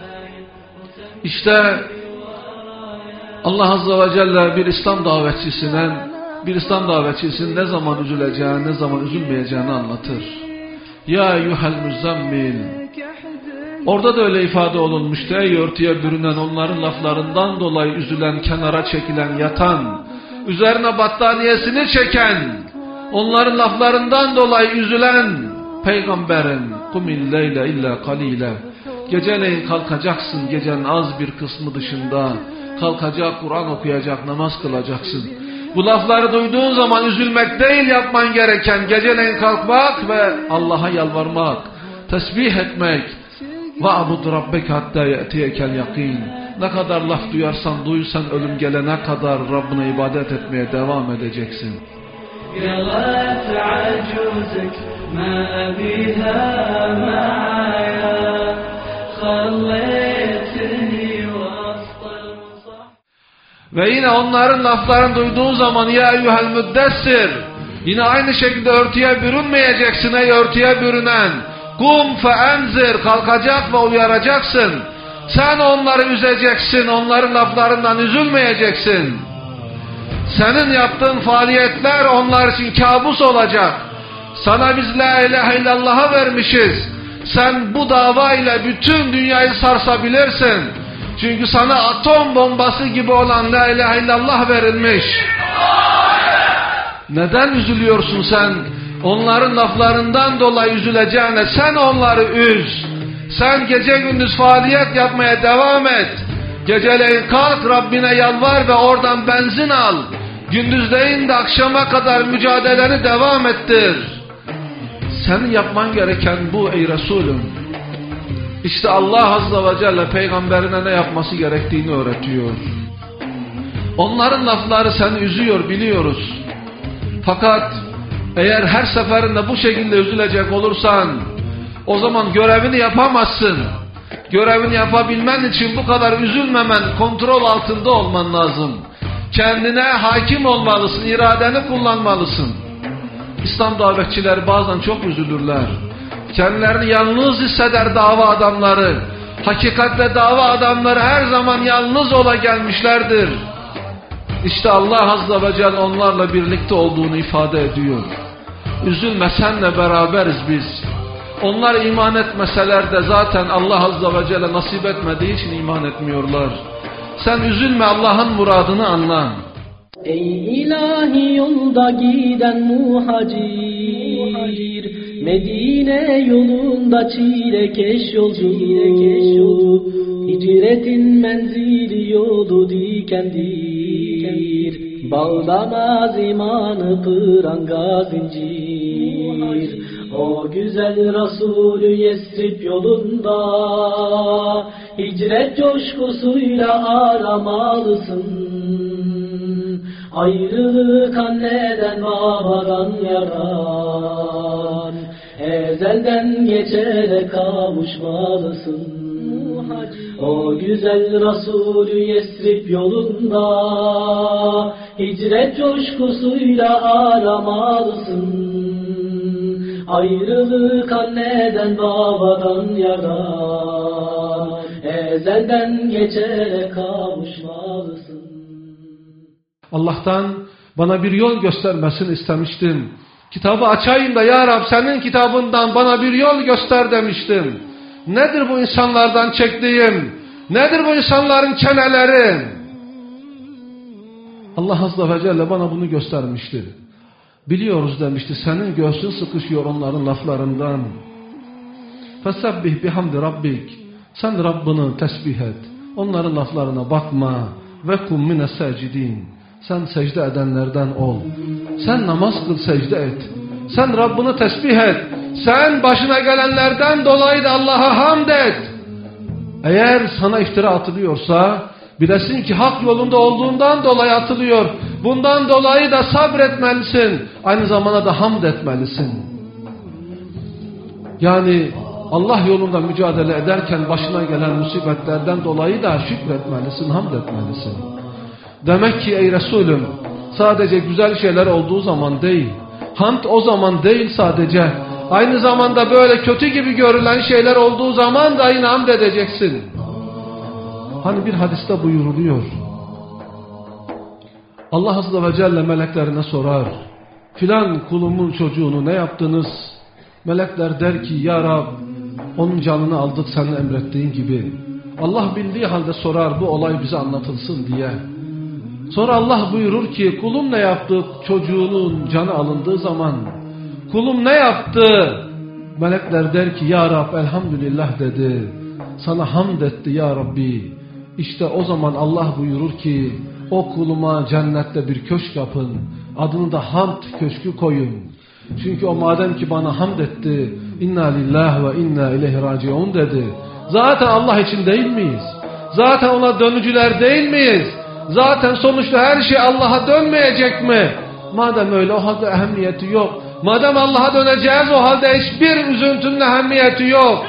İşte Allah Azze ve Celle bir İslam davetçisinin ne zaman üzüleceğini, ne zaman üzülmeyeceğini anlatır. Ya eyyuhel müzzemmil. Orada da öyle ifade olunmuştu. Ey örtüye bürünen, onların laflarından dolayı üzülen, kenara çekilen, yatan, üzerine battaniyesini çeken, onların laflarından dolayı üzülen peygamberin kumil leyle illa kalile. Geceleyin kalkacaksın, gecenin az bir kısmı dışında. Kalkacak, Kur'an okuyacak, namaz kılacaksın. Bu lafları duyduğun zaman üzülmek değil yapman gereken, geceleyin kalkmak ve Allah'a yalvarmak, tesbih etmek. وَعْبُدْ رَبَّكَ حَتَّى يَأْتِيَكَ الْيَقِينَ. Ne kadar laf duysan ölüm gelene kadar Rabbine ibadet etmeye devam edeceksin. Ve yine onların laflarını duyduğun zaman ya eyyuhel müddessir, yine aynı şekilde örtüye bürünmeyeceksin ey örtüye bürünen. Kum fe enzir, kalkacak ve uyaracaksın. Sen onları üzeceksin, onların laflarından üzülmeyeceksin. Senin yaptığın faaliyetler onlar için kabus olacak. Sana biz la ilahe illallah'a vermişiz. Sen bu davayla bütün dünyayı sarsabilirsin. Çünkü sana atom bombası gibi olan la ilahe illallah verilmiş. Neden üzülüyorsun sen? Onların laflarından dolayı üzüleceğine sen onları üz. Sen gece gündüz faaliyet yapmaya devam et. Geceleyin kalk Rabbine yalvar ve oradan benzin al. Gündüzleyin de akşama kadar mücadeleni devam ettir. Senin yapman gereken bu ey Resulüm. İşte Allah Azze ve Celle peygamberine ne yapması gerektiğini öğretiyor. Onların lafları seni üzüyor biliyoruz. Fakat eğer her seferinde bu şekilde üzülecek olursan o zaman görevini yapamazsın. Görevini yapabilmen için bu kadar üzülmemen, kontrol altında olman lazım. Kendine hakim olmalısın, iradeni kullanmalısın. İslam davetçileri bazen çok üzülürler. Kendilerini yalnız hisseder dava adamları. Hakikatle dava adamları her zaman yalnız ola gelmişlerdir. İşte Allah Azze ve Celle onlarla birlikte olduğunu ifade ediyor. Üzülme, senle beraberiz biz. Onlar iman etmeseler de zaten Allah Azze ve Celle nasip etmediği için iman etmiyorlar. Sen üzülme, Allah'ın muradını anla. Ey ilahi yolda giden muhacir, Medine yolunda çilekeş yolcu, hicretin menzili yolu dikendir, bağlamaz imanı pranga zincir. O güzel Resulü Yesrib yolunda hicret coşkusuyla aramalısın. Ayrılık anneden babadan yaran, ezelden geçerek kavuşmalısın. O güzel Resulü Yesrib yolunda hicret coşkusuyla aramalısın. Ayrılık anneden babadan yaran, ezelden geçerek kavuşmalısın. Allah'tan bana bir yol göstermesini istemiştim. Kitabı açayım da ya Rab senin kitabından bana bir yol göster demiştim. Nedir bu insanlardan çektiğim? Nedir bu insanların çeneleri? Allah Azze ve Celle bana bunu göstermişti. Biliyoruz demişti, senin göğsün sıkışıyor onların laflarından. Fesebbih bihamdi rabbik. Sen Rabbini tesbih et. Onların laflarına bakma. Ve kum mine secidin. Sen secde edenlerden ol. Sen namaz kıl, secde et. Sen Rabbini tesbih et. Sen başına gelenlerden dolayı da Allah'a hamd et. Eğer sana iftira atılıyorsa bilesin ki hak yolunda olduğundan dolayı atılıyor. Bundan dolayı da sabretmelisin. Aynı zamanda da hamd etmelisin. Yani Allah yolunda mücadele ederken başına gelen musibetlerden dolayı da şükretmelisin, hamd etmelisin. Demek ki ey Resulüm, sadece güzel şeyler olduğu zaman değil, hamd o zaman değil sadece, aynı zamanda böyle kötü gibi görülen şeyler olduğu zaman da yine hamd edeceksin. Hani bir hadiste buyuruluyor, Allah Azze ve Celle meleklerine sorar, filan kulumun çocuğunu ne yaptınız? Melekler der ki, ya Rab, onun canını aldık senin emrettiğin gibi. Allah bildiği halde sorar, bu olay bize anlatılsın diye. Sonra Allah buyurur ki, kulum ne yaptı çocuğunun canı alındığı zaman? Kulum ne yaptı? Melekler der ki, ya Rab elhamdülillah dedi. Sana hamd etti ya Rabbi. İşte o zaman Allah buyurur ki, o kuluma cennette bir köşk yapın. Adını da hamd köşkü koyun. Çünkü o madem ki bana hamd etti, inna lillahi ve inna ileyhi raciun dedi. Zaten Allah için değil miyiz? Zaten ona dönücüler değil miyiz? Zaten sonuçta her şey Allah'a dönmeyecek mi? Madem öyle, o halde ehemmiyeti yok. Madem Allah'a döneceğiz, o halde hiçbir üzüntünün ehemmiyeti yok.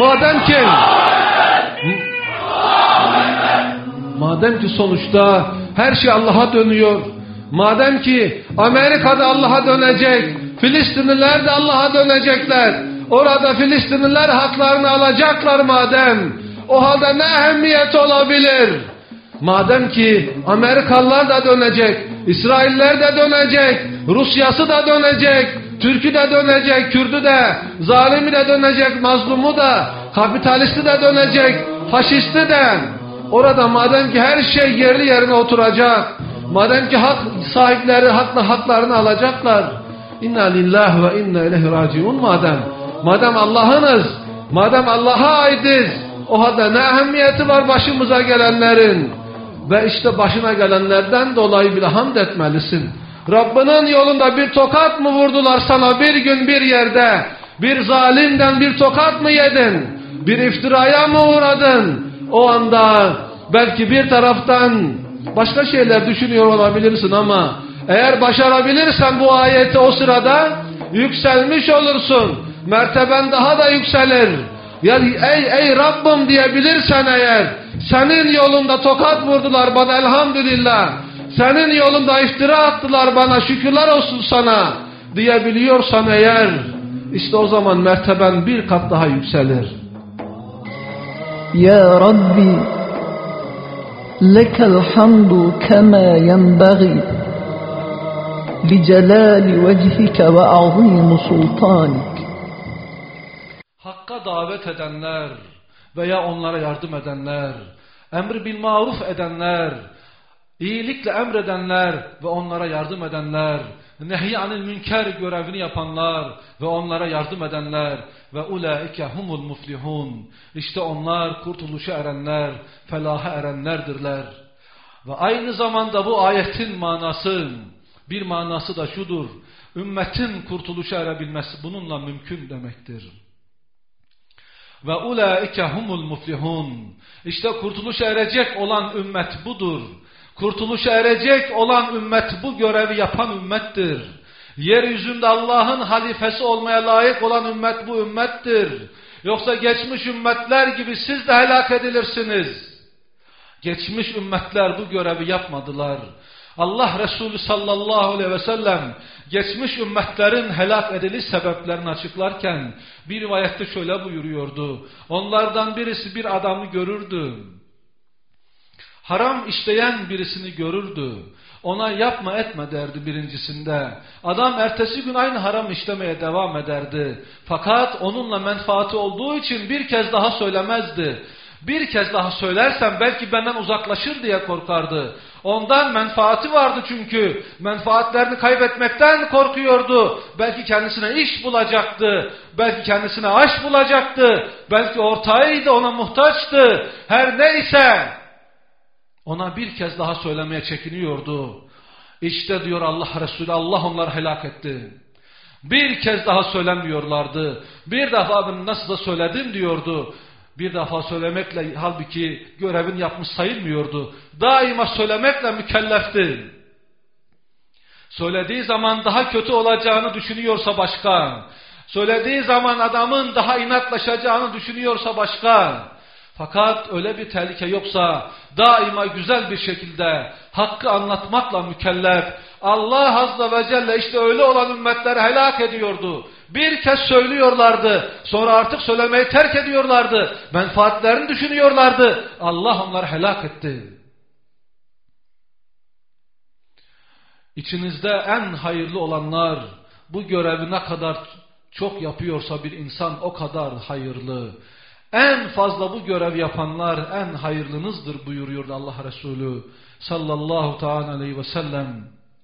Madem ki sonuçta her şey Allah'a dönüyor. Madem ki Amerika'da Allah'a dönecek, Filistinliler de Allah'a dönecekler. Orada Filistinliler haklarını alacaklar madem. O halde ne ehemmiyeti olabilir? Madem ki Amerikalılar da dönecek, İsrailler de dönecek, Rusyası da dönecek, Türk'ü de dönecek, Kürd'ü de, zalimi de dönecek, mazlumu da, kapitalisti de dönecek, faşisti de. Orada madem ki her şey yerli yerine oturacak, madem ki hak sahipleri haklarını alacaklar, inna lillahi ve inna ileyhi raciun madem Allah'ınız, Madem Allah'a aitiz, o halde ne ehemmiyeti var başımıza gelenlerin? Ve işte başına gelenlerden dolayı bile hamd etmelisin. Rabbinin yolunda bir tokat mı vurdular sana bir gün bir yerde? Bir zalimden bir tokat mı yedin? Bir iftiraya mı uğradın? O anda belki bir taraftan başka şeyler düşünüyor olabilirsin ama eğer başarabilirsen bu ayeti o sırada yükselmiş olursun. Merteben daha da yükselir. Yani ey Rabbim diyebilirsen eğer, senin yolunda tokat vurdular bana elhamdülillah, senin yolunda iftira attılar bana şükürler olsun sana diyebiliyorsan eğer, işte o zaman merteben bir kat daha yükselir. Ya Rabbi lekel hamdu kema yenbaghi li celali vechike ve azim sultanik. Hakka davet edenler veya onlara yardım edenler, emri bil maruf edenler, iyilikle emredenler ve onlara yardım edenler, nehy anil münker görevini yapanlar ve onlara yardım edenler ve ulaike humul muflihun. İşte onlar kurtuluşa erenler, felaha erenlerdirler. Ve aynı zamanda bu ayetin bir manası da şudur: ümmetin kurtuluşa erebilmesi bununla mümkün demektir. Ve ulaike humul muflihun. İşte kurtuluşa erecek olan ümmet budur. Kurtuluşa erecek olan ümmet bu görevi yapan ümmettir. Yeryüzünde Allah'ın halifesi olmaya layık olan ümmet bu ümmettir. Yoksa geçmiş ümmetler gibi siz de helak edilirsiniz. Geçmiş ümmetler bu görevi yapmadılar. Allah Resulü sallallahu aleyhi ve sellem geçmiş ümmetlerin helak ediliş sebeplerini açıklarken bir rivayette şöyle buyuruyordu. Onlardan birisi bir adamı görürdü. Haram işleyen birisini görürdü. Ona yapma etme derdi birincisinde. Adam ertesi gün aynı haram işlemeye devam ederdi. Fakat onunla menfaati olduğu için bir kez daha söylemezdi. Bir kez daha söylersem belki benden uzaklaşır diye korkardı. Ondan menfaati vardı çünkü. Menfaatlerini kaybetmekten korkuyordu. Belki kendisine iş bulacaktı. Belki kendisine aş bulacaktı. Belki ortağıydı, ona muhtaçtı. Her neyse ona bir kez daha söylemeye çekiniyordu. İşte diyor Allah Resulü, Allah onları helak etti. Bir kez daha söylemiyorlardı. Bir defa ben nasıl da söyledim diyordu. Bir defa söylemekle halbuki görevini yapmış sayılmıyordu. Daima söylemekle mükellefti. Söylediği zaman daha kötü olacağını düşünüyorsa başka. Söylediği zaman adamın daha inatlaşacağını düşünüyorsa başka. Fakat öyle bir tehlike yoksa daima güzel bir şekilde hakkı anlatmakla mükellef. Allah Azze ve Celle işte öyle olan ümmetleri helak ediyordu. Bir kez söylüyorlardı, sonra artık söylemeyi terk ediyorlardı. Menfaatlerini düşünüyorlardı. Allah onları helak etti. İçinizde en hayırlı olanlar bu görevi ne kadar çok yapıyorsa bir insan o kadar hayırlı. En fazla bu görev yapanlar en hayırlınızdır buyuruyordu Allah Resulü sallallahu teala aleyhi ve sellem.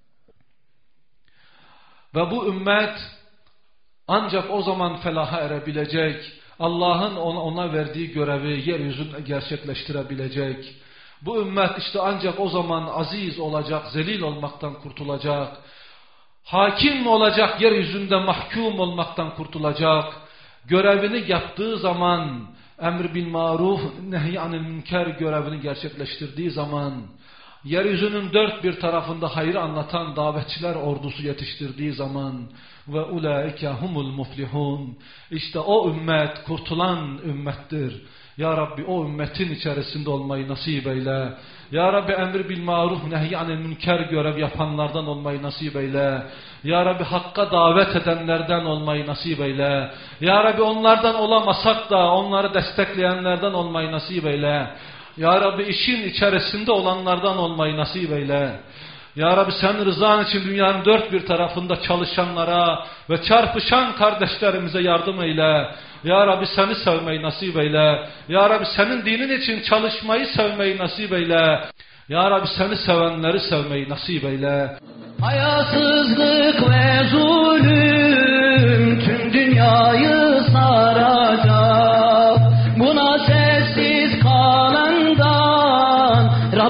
Ve bu ümmet ancak o zaman felaha erebilecek, Allah'ın ona verdiği görevi yeryüzünde gerçekleştirebilecek. Bu ümmet işte ancak o zaman aziz olacak, zelil olmaktan kurtulacak. Hakim olacak, yeryüzünde mahkum olmaktan kurtulacak. Görevini yaptığı zaman, emr bil maruf, nehy anil münker görevini gerçekleştirdiği zaman, yeryüzünün dört bir tarafında hayrı anlatan davetçiler ordusu yetiştirdiği zaman ve ulaike humul muflihun. İşte o ümmet kurtulan ümmettir. Ya Rabbi o ümmetin içerisinde olmayı nasip eyle. Ya Rabbi emri bil maruf nehy anil münker görev yapanlardan olmayı nasip eyle. Ya Rabbi hakka davet edenlerden olmayı nasip eyle. Ya Rabbi onlardan olamasak da onları destekleyenlerden olmayı nasip eyle. Ya Rabbi işin içerisinde olanlardan olmayı nasip eyle. Ya Rabbi sen rızan için dünyanın dört bir tarafında çalışanlara ve çarpışan kardeşlerimize yardım eyle. Ya Rabbi seni sevmeyi nasip eyle. Ya Rabbi senin dinin için çalışmayı sevmeyi nasip eyle. Ya Rabbi seni sevenleri sevmeyi nasip eyle. Hayasızlık ve zulüm tüm dünyayı saracak.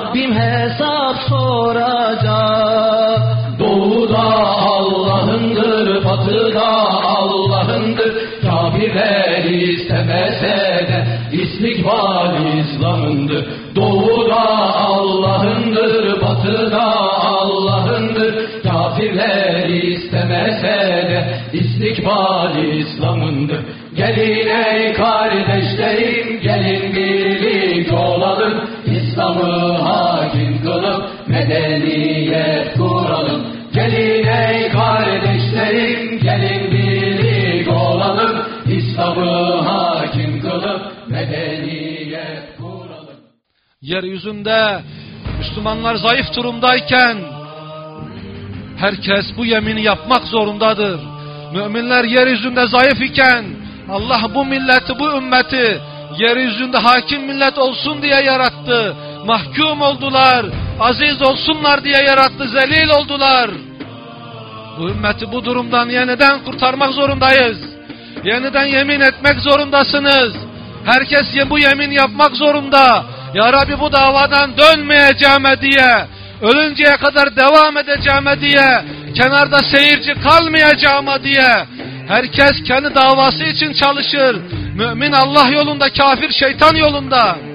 Rabbim hesap soracak. Doğuda Allah'ındır, batıda Allah'ındır. Kafirler istemese de istikbal İslam'ındır. Doğuda Allah'ındır, batıda Allah'ındır. Kafirler istemese de istikbal İslam'ındır. Gelin ey kardeşlerim, gelin birlik olalım. İslam'ı hakim kılıp medeniyet kuralım. Gelin ey kardeşlerim, gelin birlik olalım. İslam'ı hakim kılıp medeniyet kuralım. Yeryüzünde Müslümanlar zayıf durumdayken herkes bu yemini yapmak zorundadır. Müminler yeryüzünde zayıf iken Allah bu milleti, bu ümmeti yeryüzünde hakim millet olsun diye yarattı. Mahkum oldular, aziz olsunlar diye yarattı, zelil oldular. Bu ümmeti bu durumdan yeniden kurtarmak zorundayız. Yeniden yemin etmek zorundasınız. Herkes bu yemin yapmak zorunda. Ya Rabbi bu davadan dönmeyeceğime diye, ölünceye kadar devam edeceğime diye, kenarda seyirci kalmayacağıma diye. Herkes kendi davası için çalışır. Mümin Allah yolunda, kafir şeytan yolunda.